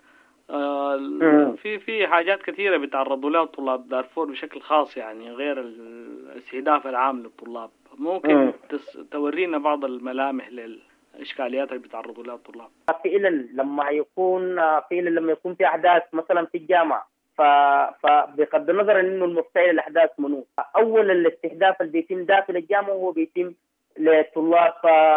في حاجات كثيرة بيتعرضوا لها طلاب دارفور بشكل خاص يعني غير الاستهداف العام للطلاب. ممكن تورينا بعض الملامح الإشكاليات اللي بيتعرضوا لها الطلاب؟ فعلا لما يكون في أحداث مثلا في الجامعة فبغض النظر إنه المفتعل الأحداث منو، أول الاستهداف اللي بيتم داخل الجامعة هو بيتم للطلاب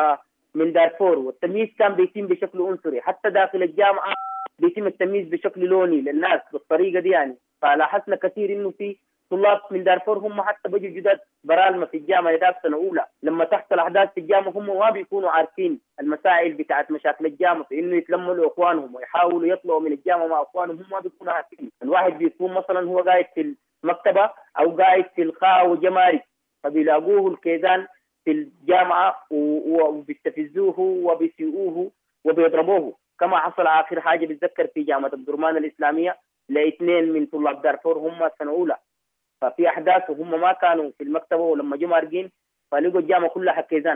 من دارفور، والتمييز كان بيتم بشكل عنصري، حتى داخل الجامعة بيتم التمييز بشكل لوني للناس بالطريقة دي يعني. فلاحظنا كثير إنه في طلاب من دارفور هم حتى بيجوا جداد برالمة في الجامعة يدرس سنة أولى، لما تحصل أحداث في الجامعة هم ما بيكونوا عارفين المسائل بتاعت مشاكل الجامعة في إنه يتلموا لأخوانهم ويحاولوا يطلعوا من الجامعة مع أخوانهم، هم ما بيكونوا عارفين. الواحد بيكون مثلا هو قاعد في المكتبة أو قاعد في الخاء وجمارك، فبيلاقوه الكيدان في الجامعة وبيستفزوه وبيسيئوه وبيضربوه، كما حصل آخر حاجة بتذكر في جامعة الدرمان الإسلامية ل2 من طلاب دارفور هم سنة أولى، ففي أحداث وهم ما كانوا في المكتبة ولما جم مارقين فلقوا الجامعة كلها كيزان،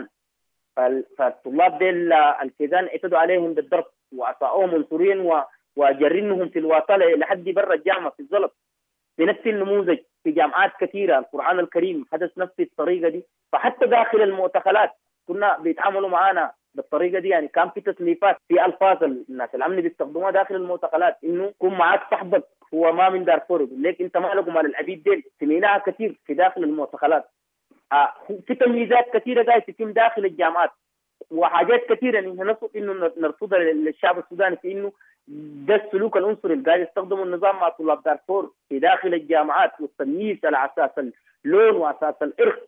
فالطلاب ديل الكيزان اعتدوا عليهم بالضرب وأساءوهم عنصريا وجرنهم في الواصلة لحد برا الجامعة في الزلط. بنفس النموذج في جامعات كثيرة القرآن الكريم حدث نفس الطريقة دي، فحتى داخل المعتقلات كنا بيتعاملوا معانا بالطريقة دي يعني. كان في تصنيفات في ألفاظ الناس الأمن بيستخدموها داخل المعتقلات، إنه كن معاك صاحبك هو ما من دارفور، يقول لك أنت ما لكم على العبيد ديل، سميناها كثير في داخل المعتقلات. في تمييزات كثيرة قاعدة تتم داخل الجامعات وحاجات كثيرة إنه نرفضها للشعب السوداني في إنه ده السلوك العنصري اللي قاعد يستخدمه النظام مع طلاب دارفور في داخل الجامعات، والتمييز على أساس اللون وأساس الإرث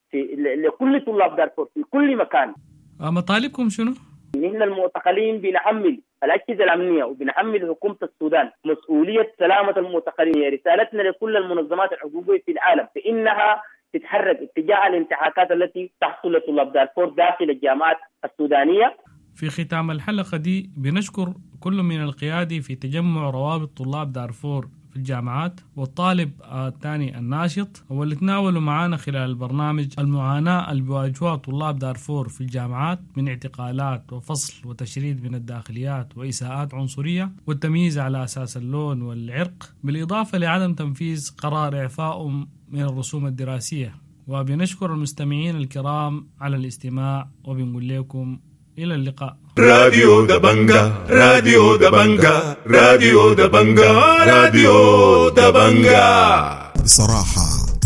لكل طلاب دارفور في كل مكان. مطالبكم شنو؟ نحن المعتقلين بنحمل الأجهزة الأمنية وبنحمل حكومة السودان مسؤولية سلامة المعتقلين. رسالتنا لكل المنظمات الحقوقية في العالم بأنها تتحرك اتجاه الانتهاكات التي تحصل لطلاب دارفور داخل الجامعات السودانية. في ختام الحلقة دي بنشكر كل من القيادي في تجمع روابط طلاب دارفور في الجامعات، والطالب الثاني الناشط، واللي تناولوا معانا خلال البرنامج المعاناة اللي بيواجهوها طلاب دارفور في الجامعات من اعتقالات وفصل وتشريد من الداخليات وإساءات عنصرية والتمييز على أساس اللون والعرق، بالإضافة لعدم تنفيذ قرار إعفائهم من الرسوم الدراسية. وبنشكر المستمعين الكرام على الاستماع، وبنقول لكم إلى اللقاء. راديو دبنجا، راديو دبنجا، راديو دبنجا، راديو دبنجا. بصراحة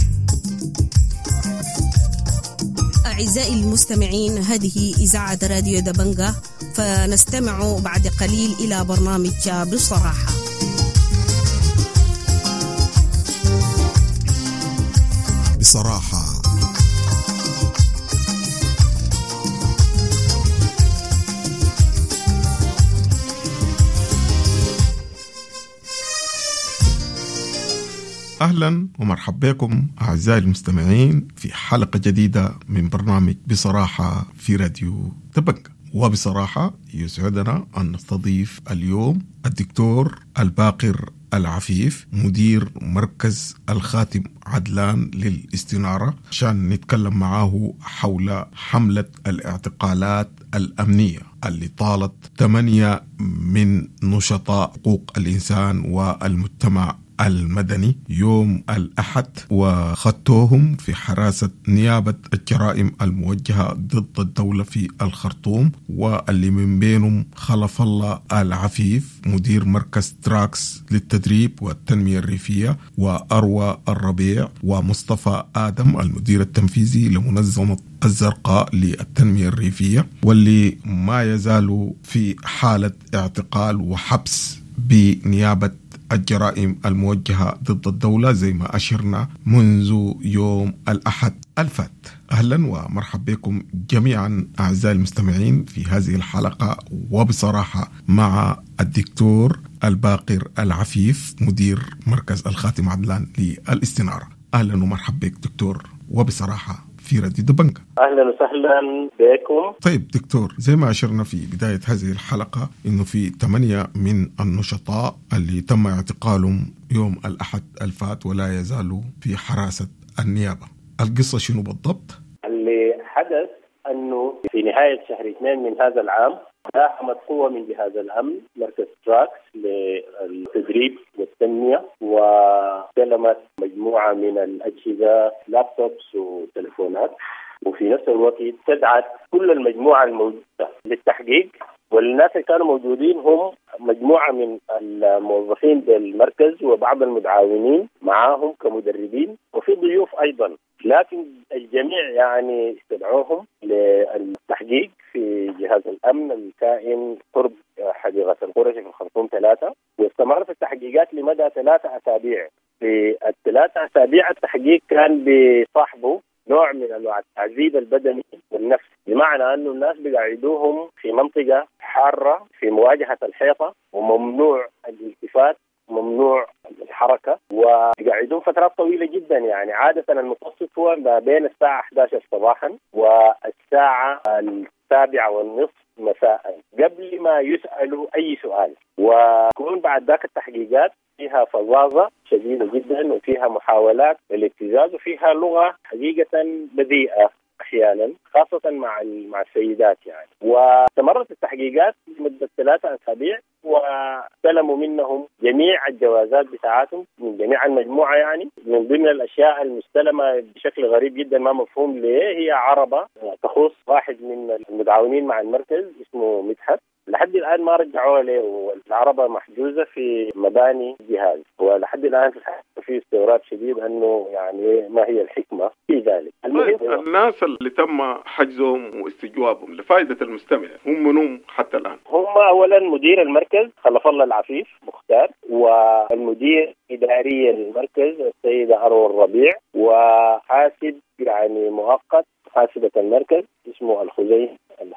أعزائي المستمعين، هذه إذاعة راديو دبنجا، فنستمع بعد قليل إلى برنامج بصراحة. بصراحة أهلا ومرحبا بكم أعزائي المستمعين في حلقة جديدة من برنامج بصراحة في راديو دبنجة. وبصراحة يسعدنا أن نستضيف اليوم الدكتور الباقر العفيف مدير مركز الخاتم عدلان للاستنارة عشان نتكلم معاه حول حملة الاعتقالات الأمنية اللي طالت 8 من نشطاء حقوق الإنسان والمجتمع المدني يوم الأحد، وخدتوهم في حراسة نيابة الجرائم الموجهة ضد الدولة في الخرطوم، واللي من بينهم خلف الله العفيف مدير مركز تراكس للتدريب والتنمية الريفية، وأروى الربيع، ومصطفى آدم المدير التنفيذي لمنظمة الزرقاء للتنمية الريفية، واللي ما يزالوا في حالة اعتقال وحبس بنيابة الجرائم الموجهة ضد الدولة زي ما أشرنا منذ يوم الأحد الفات. أهلا ومرحبا بكم جميعا أعزائي المستمعين في هذه الحلقة وبصراحة مع الدكتور الباقر العفيف مدير مركز الخاتم عدلان للاستنارة. أهلا ومرحبا بك دكتور وبصراحة في راديو دبنجة. أهلا وسهلا بكم. طيب دكتور، زي ما أشرنا في بداية هذه الحلقة إنه في 8 من النشطاء اللي تم اعتقالهم يوم الأحد الفات ولا يزالوا في حراسة النيابة. القصة شنو بالضبط؟ اللي حدث أنه في نهاية شهر 2 من هذا العام داهمت قوة من جهاز الأمن مركز تراكس للتدريب والتنمية، وسلمت مجموعة من الأجهزة لابتوبس وتليفونات، وفي نفس الوقت استدعت كل المجموعة الموجودة للتحقيق. والناس اللي كانوا موجودين هم مجموعة من الموظفين بالمركز وبعض المتعاونين معاهم كمدربين، وفي ضيوف أيضا، لكن الجميع يعني استدعوهم للتحقيق في جهاز الأمن الكائن قرب حديقة القرش في الخرطوم 3. واستمرت التحقيقات لمدى 3 أسابيع. في ال3 أسابيع التحقيق كان بصاحبه نوع من أنواع التعذيب البدني والنفسي، بمعنى أنه الناس بيقعدوهم في منطقة حارة في مواجهة الحيطة، وممنوع الالتفات، ممنوع الحركة، ويقعدون فترات طويلة جدا. يعني عادة المتوسط هو ما بين الساعة 11 صباحا والساعة 7:30 مساء قبل ما يسألوا أي سؤال. وكون بعد ذاك التحقيقات فيها فظاظة شديدة جدا، وفيها محاولات للابتزاز، وفيها لغة حقيقة بذيئة أحيانا، خاصة مع السيدات يعني. واستمرت التحقيقات لمدة 3 أسابيع، واستلموا منهم جميع الجوازات بتاعتهم من جميع المجموعة. يعني من ضمن الأشياء المستلمة بشكل غريب جدا ما مفهوم ليه هي عربة تخص واحد من المتعاونين مع المركز اسمه مدحت. لحد الآن ما رجعوها له، والعربة محجوزة في مباني جهاز، ولحد الآن في استغراب شديد أنه يعني ما هي الحكمة في ذلك. الناس اللي تم حجزهم واستجوابهم لفائدة المستمع هم منهم حتى الآن؟ هم أولا مدير المركز خلف الله العفيف مختار، والمدير إداريا للمركز السيدة أروى الربيع، وحاسب يعني مؤقت حاسبة المركز اسمه الخزين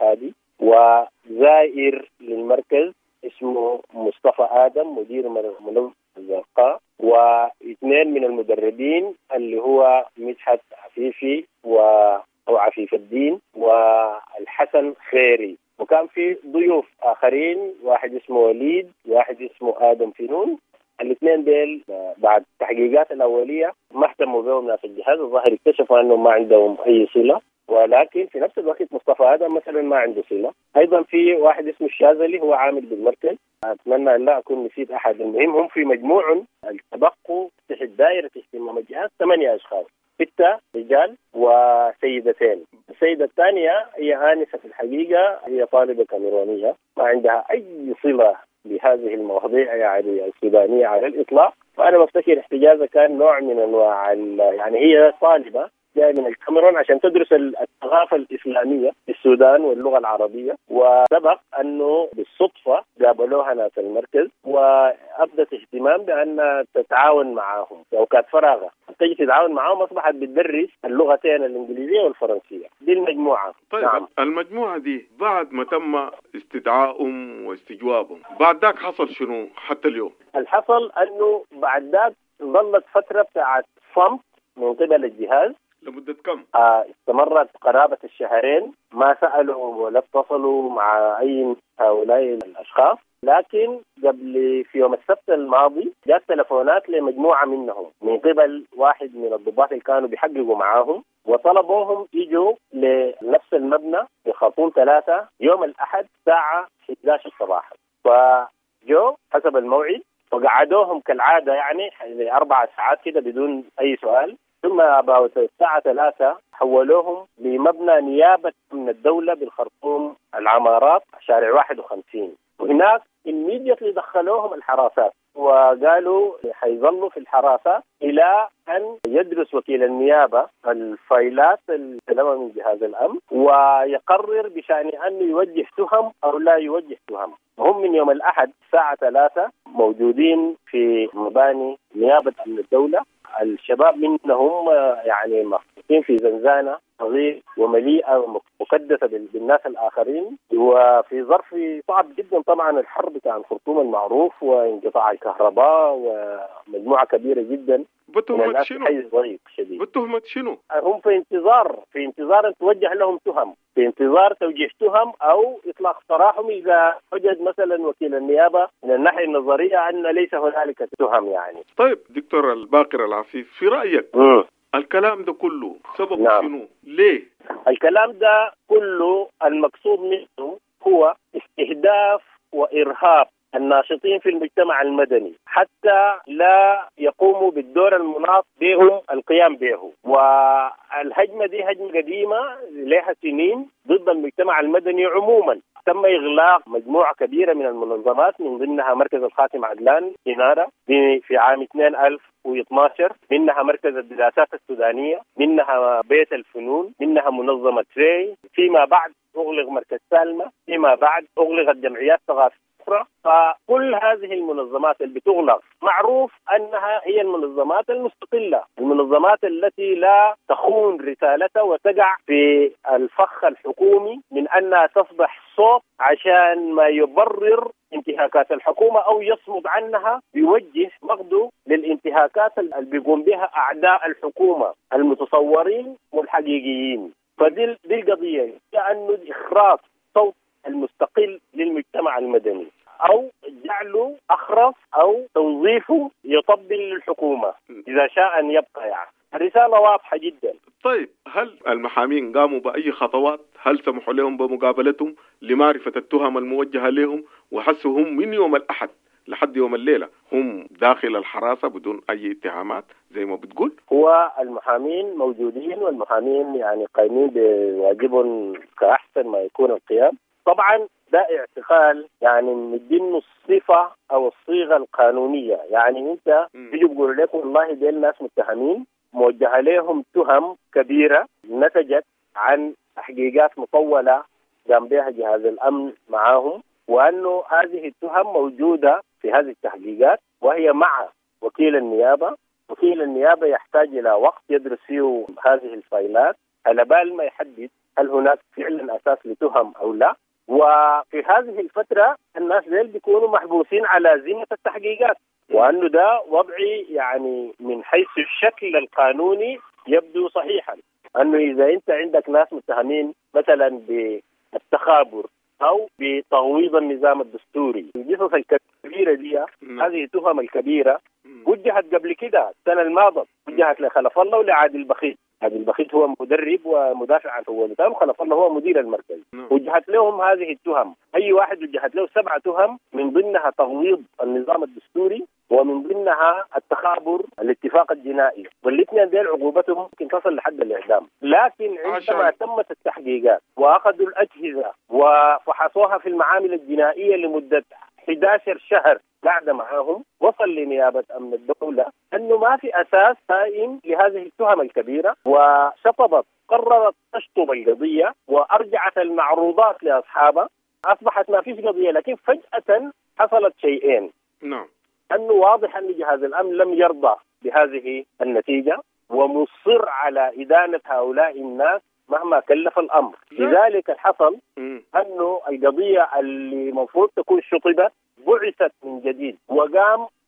وزائر للمركز اسمه مصطفى آدم مدير منظمة الزرقاء، واثنين من المدربين اللي هو مدحت عفيفي أو عفيف الدين والحسن خيري. وكان في ضيوف آخرين، واحد اسمه وليد، واحد اسمه آدم فينون. الاثنين ديل بعد التحقيقات الأولية ما اهتموا بهم ناس الجهاز، الظاهر اكتشفوا أنهم ما عندهم أي صلة. ولكن في نفس الوقت مصطفى آدم مثلا ما عنده صلة. أيضا في واحد اسمه الشاذلي هو عامل بالمركز، أتمنى أن لا أكون نسيت أحد. المهم هم في مجموع تبقوا تحت دائرة اهتمام الجهاز 8 أشخاص، 6 رجال وسيدتين. السيدة الثانية هي آنسة في الحقيقة، هي طالبة كاميرونية ما عندها أي صلة بهذه المواضيع يعني السودانية على الإطلاق. وأنا بفتكر احتجازها كان نوع من أنواع يعني هي طالبة جاء من الكاميرون عشان تدرس الثقافة الإسلامية في السودان واللغة العربية، وسبق أنه بالصدفة قابلوها ناس المركز وأبدت اهتمام بأن تتعاون معهم، أو كانت فراغة تجي تتعاون معهم، أصبحت بتدرس اللغتين الإنجليزية والفرنسية. دي المجموعة. طيب نعم. المجموعة دي بعد ما تم استدعائهم واستجوابهم بعد ذاك حصل شنو حتى اليوم؟ الحصل أنه بعد ذاك ظلت فترة بتاعت صمت من قبل الجهاز لمدة كم؟ استمرت قرابة الشهرين، ما سألوا ولا اتصلوا مع أي من هؤلاء الأشخاص. لكن قبل في يوم السبت الماضي جاءت تلفونات لمجموعة منهم من قبل واحد من الضباط اللي كانوا بيحققوا معاهم، وطلبوهم يجوا لنفس المبنى بخرطوم 3 يوم الأحد الساعة 11 صباحا. فجو حسب الموعد وقعدوهم كالعادة يعني 4 ساعات كده بدون أي سؤال. ثم الساعة 3 حولوهم لمبنى نيابة من الدولة بالخرطوم العمارات شارع 51، وهناك immediately دخلوهم الحراسات وقالوا حيظلوا في الحراسة إلى أن يدرس وكيل النيابة الفايلات المستلمة من جهاز الأمن ويقرر بشأن أنه يوجه تهم أو لا يوجه تهم. هم من يوم الأحد الساعة 3 موجودين في مباني نيابة من الدولة. الشباب منهم يعني محطوطين في زنزانة صغير ومليئة مكدسة بالناس الآخرين، وفي ظرف صعب جدا طبعا. الحرب بتاع الخرطوم المعروف وانقطاع الكهرباء ومجموعة كبيرة جدا. بتهمة شنو؟ بتهمة شنو؟ هم في انتظار أن توجه لهم تهم، في انتظار توجيه تهم أو إطلاق سراحهم إذا وجد مثلا وكيل النيابة من الناحية النظرية أن ليس هنالك تهم يعني. طيب دكتور الباقر العفيف، في رأيك الكلام ده كله سبب شنو؟ ليه؟ الكلام ده كله المقصود منه هو استهداف وإرهاب الناشطين في المجتمع المدني حتى لا يقوموا بالدور المناط بهم القيام به. والهجمة دي هجمة قديمة لها سنين ضد المجتمع المدني عموما. تم إغلاق مجموعة كبيرة من المنظمات من ضمنها مركز الخاتم عدلان إنارة في عام 2012، منها مركز الدراسات السودانية، منها بيت الفنون، منها منظمة تري، فيما بعد أغلق مركز سالمة، فيما بعد أغلقت جمعيات ثقافية. فكل هذه المنظمات اللي بتغلق معروف أنها هي المنظمات المستقلة، المنظمات التي لا تخون رسالتها وتقع في الفخ الحكومي من أنها تصبح صوت عشان ما يبرر انتهاكات الحكومة أو يصمد عنها، بيوجه مقده للانتهاكات اللي بيقوم بها أعداء الحكومة المتصورين والحقيقيين. فدي القضية، لأنه إخراج صوت المستقل للمجتمع المدني أو جعله أخرس أو توظيفه يطبل للحكومة إذا شاء أن يبقى يعني. الرسالة واضحة جدا. طيب هل المحامين قاموا بأي خطوات؟ هل سمحوا لهم بمقابلتهم لمعرفة التهم الموجهة لهم؟ وحسوا هم من يوم الأحد لحد يوم الليلة هم داخل الحراسة بدون أي اتهامات زي ما بتقول؟ هو المحامين موجودين والمحامين يعني قايمين بواجبهم كأحسن ما يكون القيام. طبعا ده اعتقال يعني مدين الصفة أو الصيغة القانونية، يعني أنت بيجوا بيقولوا لك والله دي الناس متهمين موجهة لهم تهم كبيرة نتجت عن تحقيقات مطولة قام بها جهاز الأمن معاهم، وأنه هذه التهم موجودة في هذه التحقيقات وهي مع وكيل النيابة. وكيل النيابة يحتاج إلى وقت يدرس فيه هذه الفايلات على بال ما يحدد هل هناك فعلا أساس لتهم أو لا. وفي هذه الفترة الناس ديل بيكونوا محبوسين على ذمة التحقيقات، وأنه ده وضعي يعني من حيث الشكل القانوني يبدو صحيحا. أنه إذا أنت عندك ناس متهمين مثلا بالتخابر أو بتغويض النظام الدستوري، القصص الكبيرة دي هذه التهم الكبيرة وجهت قبل كده السنة الماضية، وجهت لخلف الله ولعادل بخيت. عادل بخيت هو مدرب ومدافع عن حقوق الإنسان، وخلف الله هو مدير المركز. وجهت لهم هذه التهم، أي واحد وجهت له 7 تهم، من ضمنها تغويض النظام الدستوري ومن ضمنها التخابر الاتفاق الجنائي، والاثنين ديل عقوبتهم ممكن تصل لحد الإعدام. لكن عندما تمت التحقيقات وأخذوا الأجهزة وفحصوها في المعامل الجنائية لمدة 11 شهر قاعدة معاهم، وصل لنيابة أمن الدولة أنه ما في أساس قائم لهذه التهم الكبيرة، وشطبت قررت تشطب القضية وأرجعت المعروضات لأصحابها. أصبحت ما فيش قضية، لكن فجأة حصلت شيئين. نعم. أنه واضح أن جهاز الأمن لم يرضى بهذه النتيجة ومصر على إدانة هؤلاء الناس مهما كلف الأمر. لذلك حصل أنه القضية اللي مفروض تكون شطبت بعثت من جديد، وقام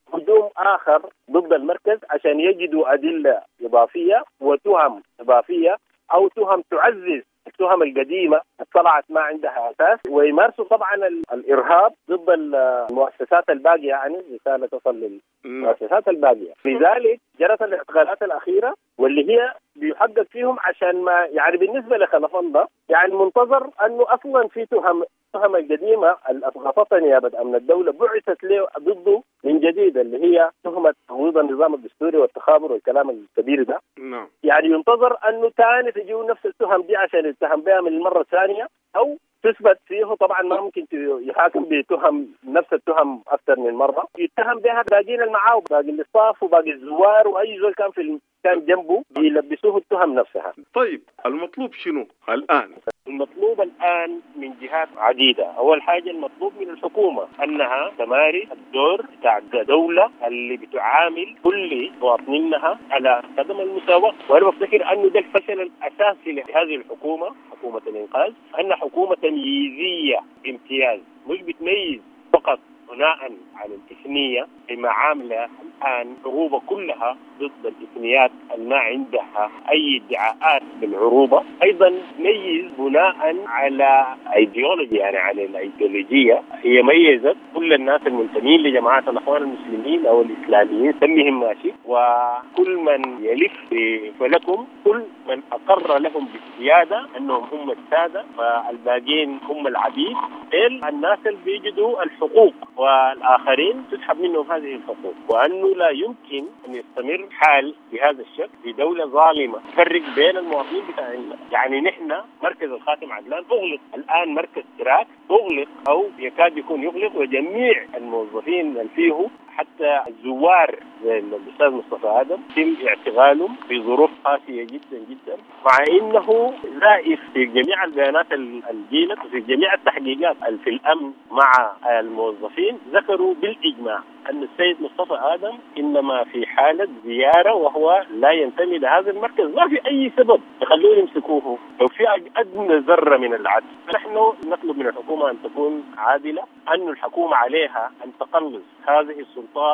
هجوم آخر ضد المركز عشان يجدوا أدلة إضافية وتهم إضافية أو تهم تعزز التهم القديمة طلعت ما عندها أساس، ويمارسوا طبعا الإرهاب ضد المؤسسات الباقية، يعني رسالة تصل للمؤسسات الباقية. لذلك جرت الاعتقالات الأخيرة واللي هي بيحقق فيهم عشان ما يعني بالنسبة لخلف الله يعني منتظر أنه أصلا في تهم القديمة الأسقطتها نيابة أمن الدولة بعثت له ضده من جديد اللي هي تهمة تفويض النظام الدستوري والتخابر والكلام الكبير ده. يعني ينتظر أنه ثاني تجيه نفس التهم دي عشان يتهم بها من المرة الثانية أو تثبت فيه. طبعا ما ممكن يحاكم بتهم نفس التهم أكثر من مرة، يتهم بها باقيين المعاه باقي الاصطاف وباقي الزوار وأي زول كان جنبه يلبسوه التهم نفسها. طيب المطلوب شنو الآن؟ المطلوب الآن من جهات عديدة. أول حاجة المطلوب من الحكومة أنها تمارس الدور بتاع الدولة اللي بتعامل كل مواطنينها على قدم المساواة، وأنا بفتكر أنه ده الفشل الأساسي لهذه الحكومة، حكومة الإنقاذ، أن حكومة تمييزية امتياز، مش بتميز فقط بناء على الإثنية بما عاملة الآن عروبة كلها ضد الإثنيات اللي ما عندها أي ادعاءات بالعروبة، أيضا ميز بناء على ايديولوجيا، يعني على الايديولوجية هي ميزت كل الناس المنتمين لجماعات الأخوان المسلمين أو الإسلاميين سميهم ماشي، وكل من يلف فلكم كل من أقر لهم بالسيادة أنهم هم السادة فالباقين هم العبيد، الناس اللي بيجدوا الحقوق والآخرين تسحب منهم هذه الحقوق، وأنه لا يمكن أن يستمر حال بهذا الشكل في دولة ظالمة تفرق بين المواطنين بتاعنا. يعني نحن مركز الخاتم عدلان أغلق الآن، مركز تراك أغلق أو يكاد يكون يغلق، وجميع الموظفين اللي فيه حتى الزوار زي الأستاذ مصطفى آدم يتم اعتقالهم في ظروف قاسية جدا جدا، مع إنه زائف في جميع البيانات الجيلة وفي جميع التحقيقات في الأمن مع الموظفين ذكروا بالإجماع أن السيد مصطفى آدم إنما في حالة زيارة وهو لا ينتمي لهذا المركز، ما في أي سبب يخلوه يمسكوه لو في أدنى ذرة من العدل. نحن نطلب من الحكومة أن تكون عادلة، أن الحكومة عليها أن تقلص هذه السلطات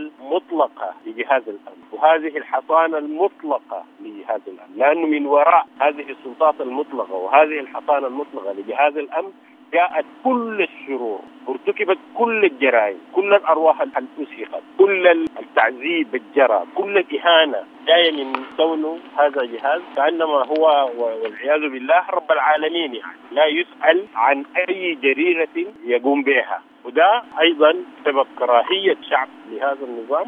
المطلقة لجهاز الأمن وهذه الحصانة المطلقة لجهاز الأمن، لأنه من وراء هذه السلطات المطلقة وهذه الحصانة المطلقة لجهاز الأمن جاءت كل الشرور، ارتكبت كل الجرائم، كل الأرواح الأسهقت، كل التعذيب الجرى، كل الإهانة جاية من كونه هذا جهاز كأنما هو والعياذ بالله رب العالمين، يعني لا يسأل عن أي جريرة يقوم بها. وده أيضا سبب كراهية شعب لهذا النظام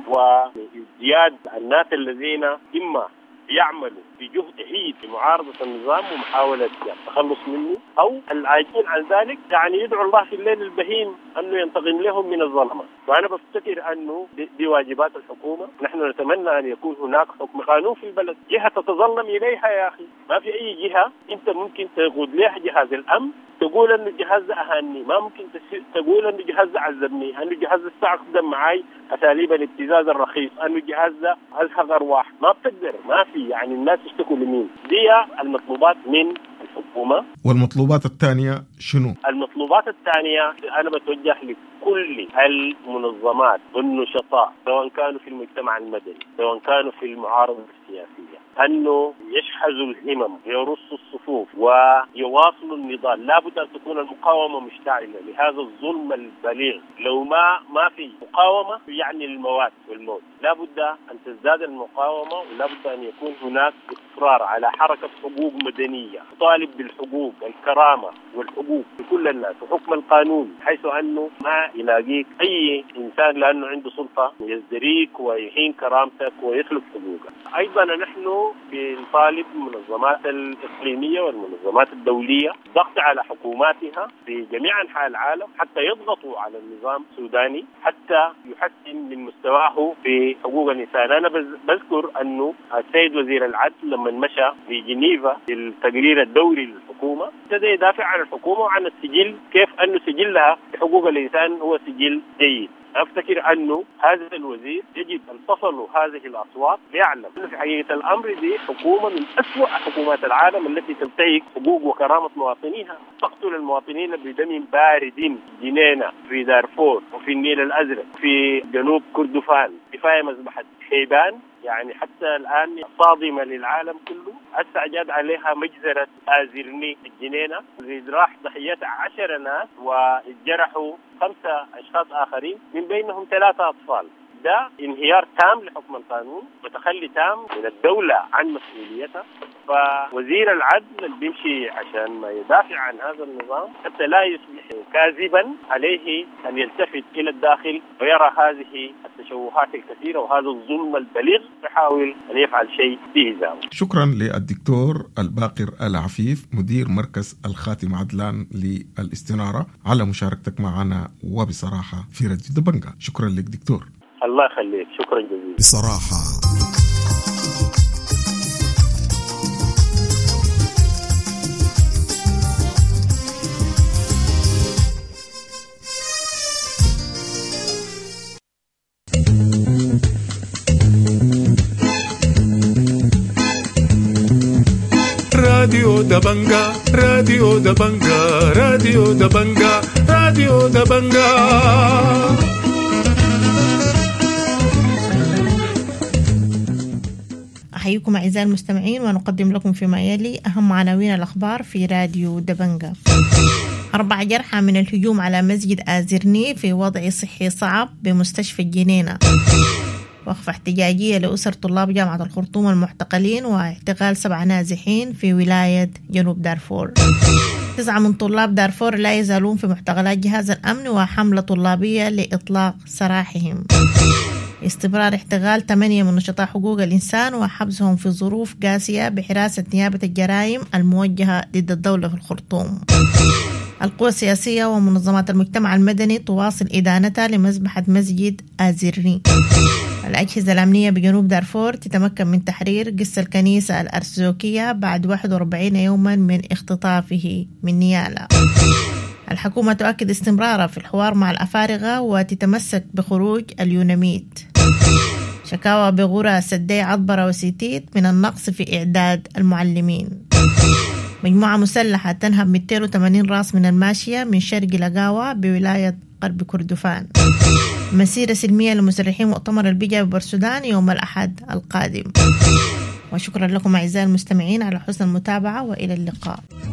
وازدياد الناس الذين إما يعملوا بجهد هيد في معارضة النظام ومحاولة التخلص منه، أو العاجزين عن ذلك يعني يدعو الله في الليل البهيم أنه ينتقم لهم من الظلمة. وأنا بفتكر أنه دي واجبات الحكومة. نحن نتمنى أن يكون هناك حكم قانون في البلد، جهة تتظلم إليها يا أخي، ما في أي جهة أنت ممكن تقود لها جهاز الأمن تقول أن الجهاز ده أهاني، ما ممكن تقول أن الجهاز ده عذبني، أن الجهاز ده استخدم معي أساليب الابتزاز الرخيص، أن الجهاز ده أزهق أرواح، ما بتقدر، ما في، يعني الناس يشتكوا لمين؟ دي المطلوبات من الحكومة. والمطلوبات الثانية شنو؟ المطلوبات الثانية أنا بتوجه لكل المنظمات والنشطاء سواء كانوا في المجتمع المدني سواء كانوا في المعارضة السياسية أنه يشحذوا الهمم ويرصوا الصفوف ويواصلوا النضال. لابد أن تكون المقاومة مشتعلة لهذا الظلم البليغ. لو ما في مقاومة يعني الموت والموت. لابد أن تزداد المقاومة ولابد أن يكون هناك إصرار على حركة حقوق مدنية تطالب بالحقوق الكرامة والحقوق لكل الناس وحكم القانون، حيث أنه ما يلاقيك أي إنسان لأنه عنده سلطة يزدريك ويهين كرامتك ويسلب حقوقك. أيضا نحن بنطالب المنظمات الإقليمية والمنظمات الدولية ضغط على حكوماتها في جميع أنحاء العالم حتى يضغطوا على النظام السوداني حتى يحسن من مستواه في حقوق الإنسان. أنا بذكر أنه السيد وزير العدل لما مشى في جنيفا في التقرير الدوري للحكومة ابتدى يدافع عن الحكومة وعن السجل، كيف أنه سجلها بحقوق الإنسان هو سجل جيد. أفتكر أنه هذا الوزير يجب أن تصل هذه الأصوات ليعلم أنه في حقيقة الأمر دي حكومة من أسوأ حكومات العالم التي تنتهك حقوق وكرامة مواطنيها، تقتل المواطنين بدم بارد جنينة في دارفور وفي النيل الأزرق في جنوب كردفان. كفاية مذبحة حيبان يعني حتى الآن صادمة للعالم كله. استعجد عليها مجزرة آزرني الجنينة اللي راح ضحيتها 10 ناس وجرحوا 5 أشخاص آخرين من بينهم 3 أطفال. ده انهيار تام لحكم القانون وتخلي تام من الدولة عن مسؤوليتها. فوزير العدل اللي بيمشي عشان ما يدافع عن هذا النظام حتى لا يصبح كاذبا عليه أن يلتفت إلى الداخل ويرى هذه التشوهات الكثيرة وهذا الظلم البليغ ويحاول أن يفعل شيء بإزاءه. شكرا للدكتور الباقر العفيف مدير مركز الخاتم عدلان للاستنارة على مشاركتك معنا وبصراحة في راديو دبنجة. شكرا لك دكتور. الله يخليك، شكرا جزيلا. بصراحة راديو دبنجة راديو دبنجة راديو دبنجة راديو دبنجة. أحييكم أعزائي المستمعين ونقدم لكم فيما يلي أهم عناوين الأخبار في راديو دبنجة. 4 جرحى من الهجوم على مسجد آزرني في وضع صحي صعب بمستشفى الجنينة. وقفة احتجاجية لأسر طلاب جامعة الخرطوم المعتقلين واعتقال 7 نازحين في ولاية جنوب دارفور. 9 من طلاب دارفور لا يزالون في معتقلات جهاز الأمن وحملة طلابية لإطلاق سراحهم. استمرار احتغال 8 من نشطاء حقوق الإنسان وحبسهم في ظروف قاسية بحراسة نيابة الجرائم الموجهة ضد الدولة في الخرطوم. القوى السياسية ومنظمات المجتمع المدني تواصل إدانتها لمذبحة مسجد آزرني. الأجهزة الأمنية بجنوب دارفور تتمكن من تحرير قس الكنيسة الأرثوذكسية بعد 41 يوما من اختطافه من نيالا. الحكومة تؤكد استمرارها في الحوار مع الأفارقة وتتمسك بخروج اليوناميد. شكاوى بغورة سدي عطبرة وسيتيت من النقص في إعداد المعلمين. مجموعة مسلحة تنهب 280 راس من الماشية من شرق لقاوة بولاية غرب كردفان. مسيرة سلمية لمسرحين مؤتمر البيجا ببرسودان يوم الأحد القادم. وشكرا لكم أعزائي المستمعين على حسن المتابعة وإلى اللقاء.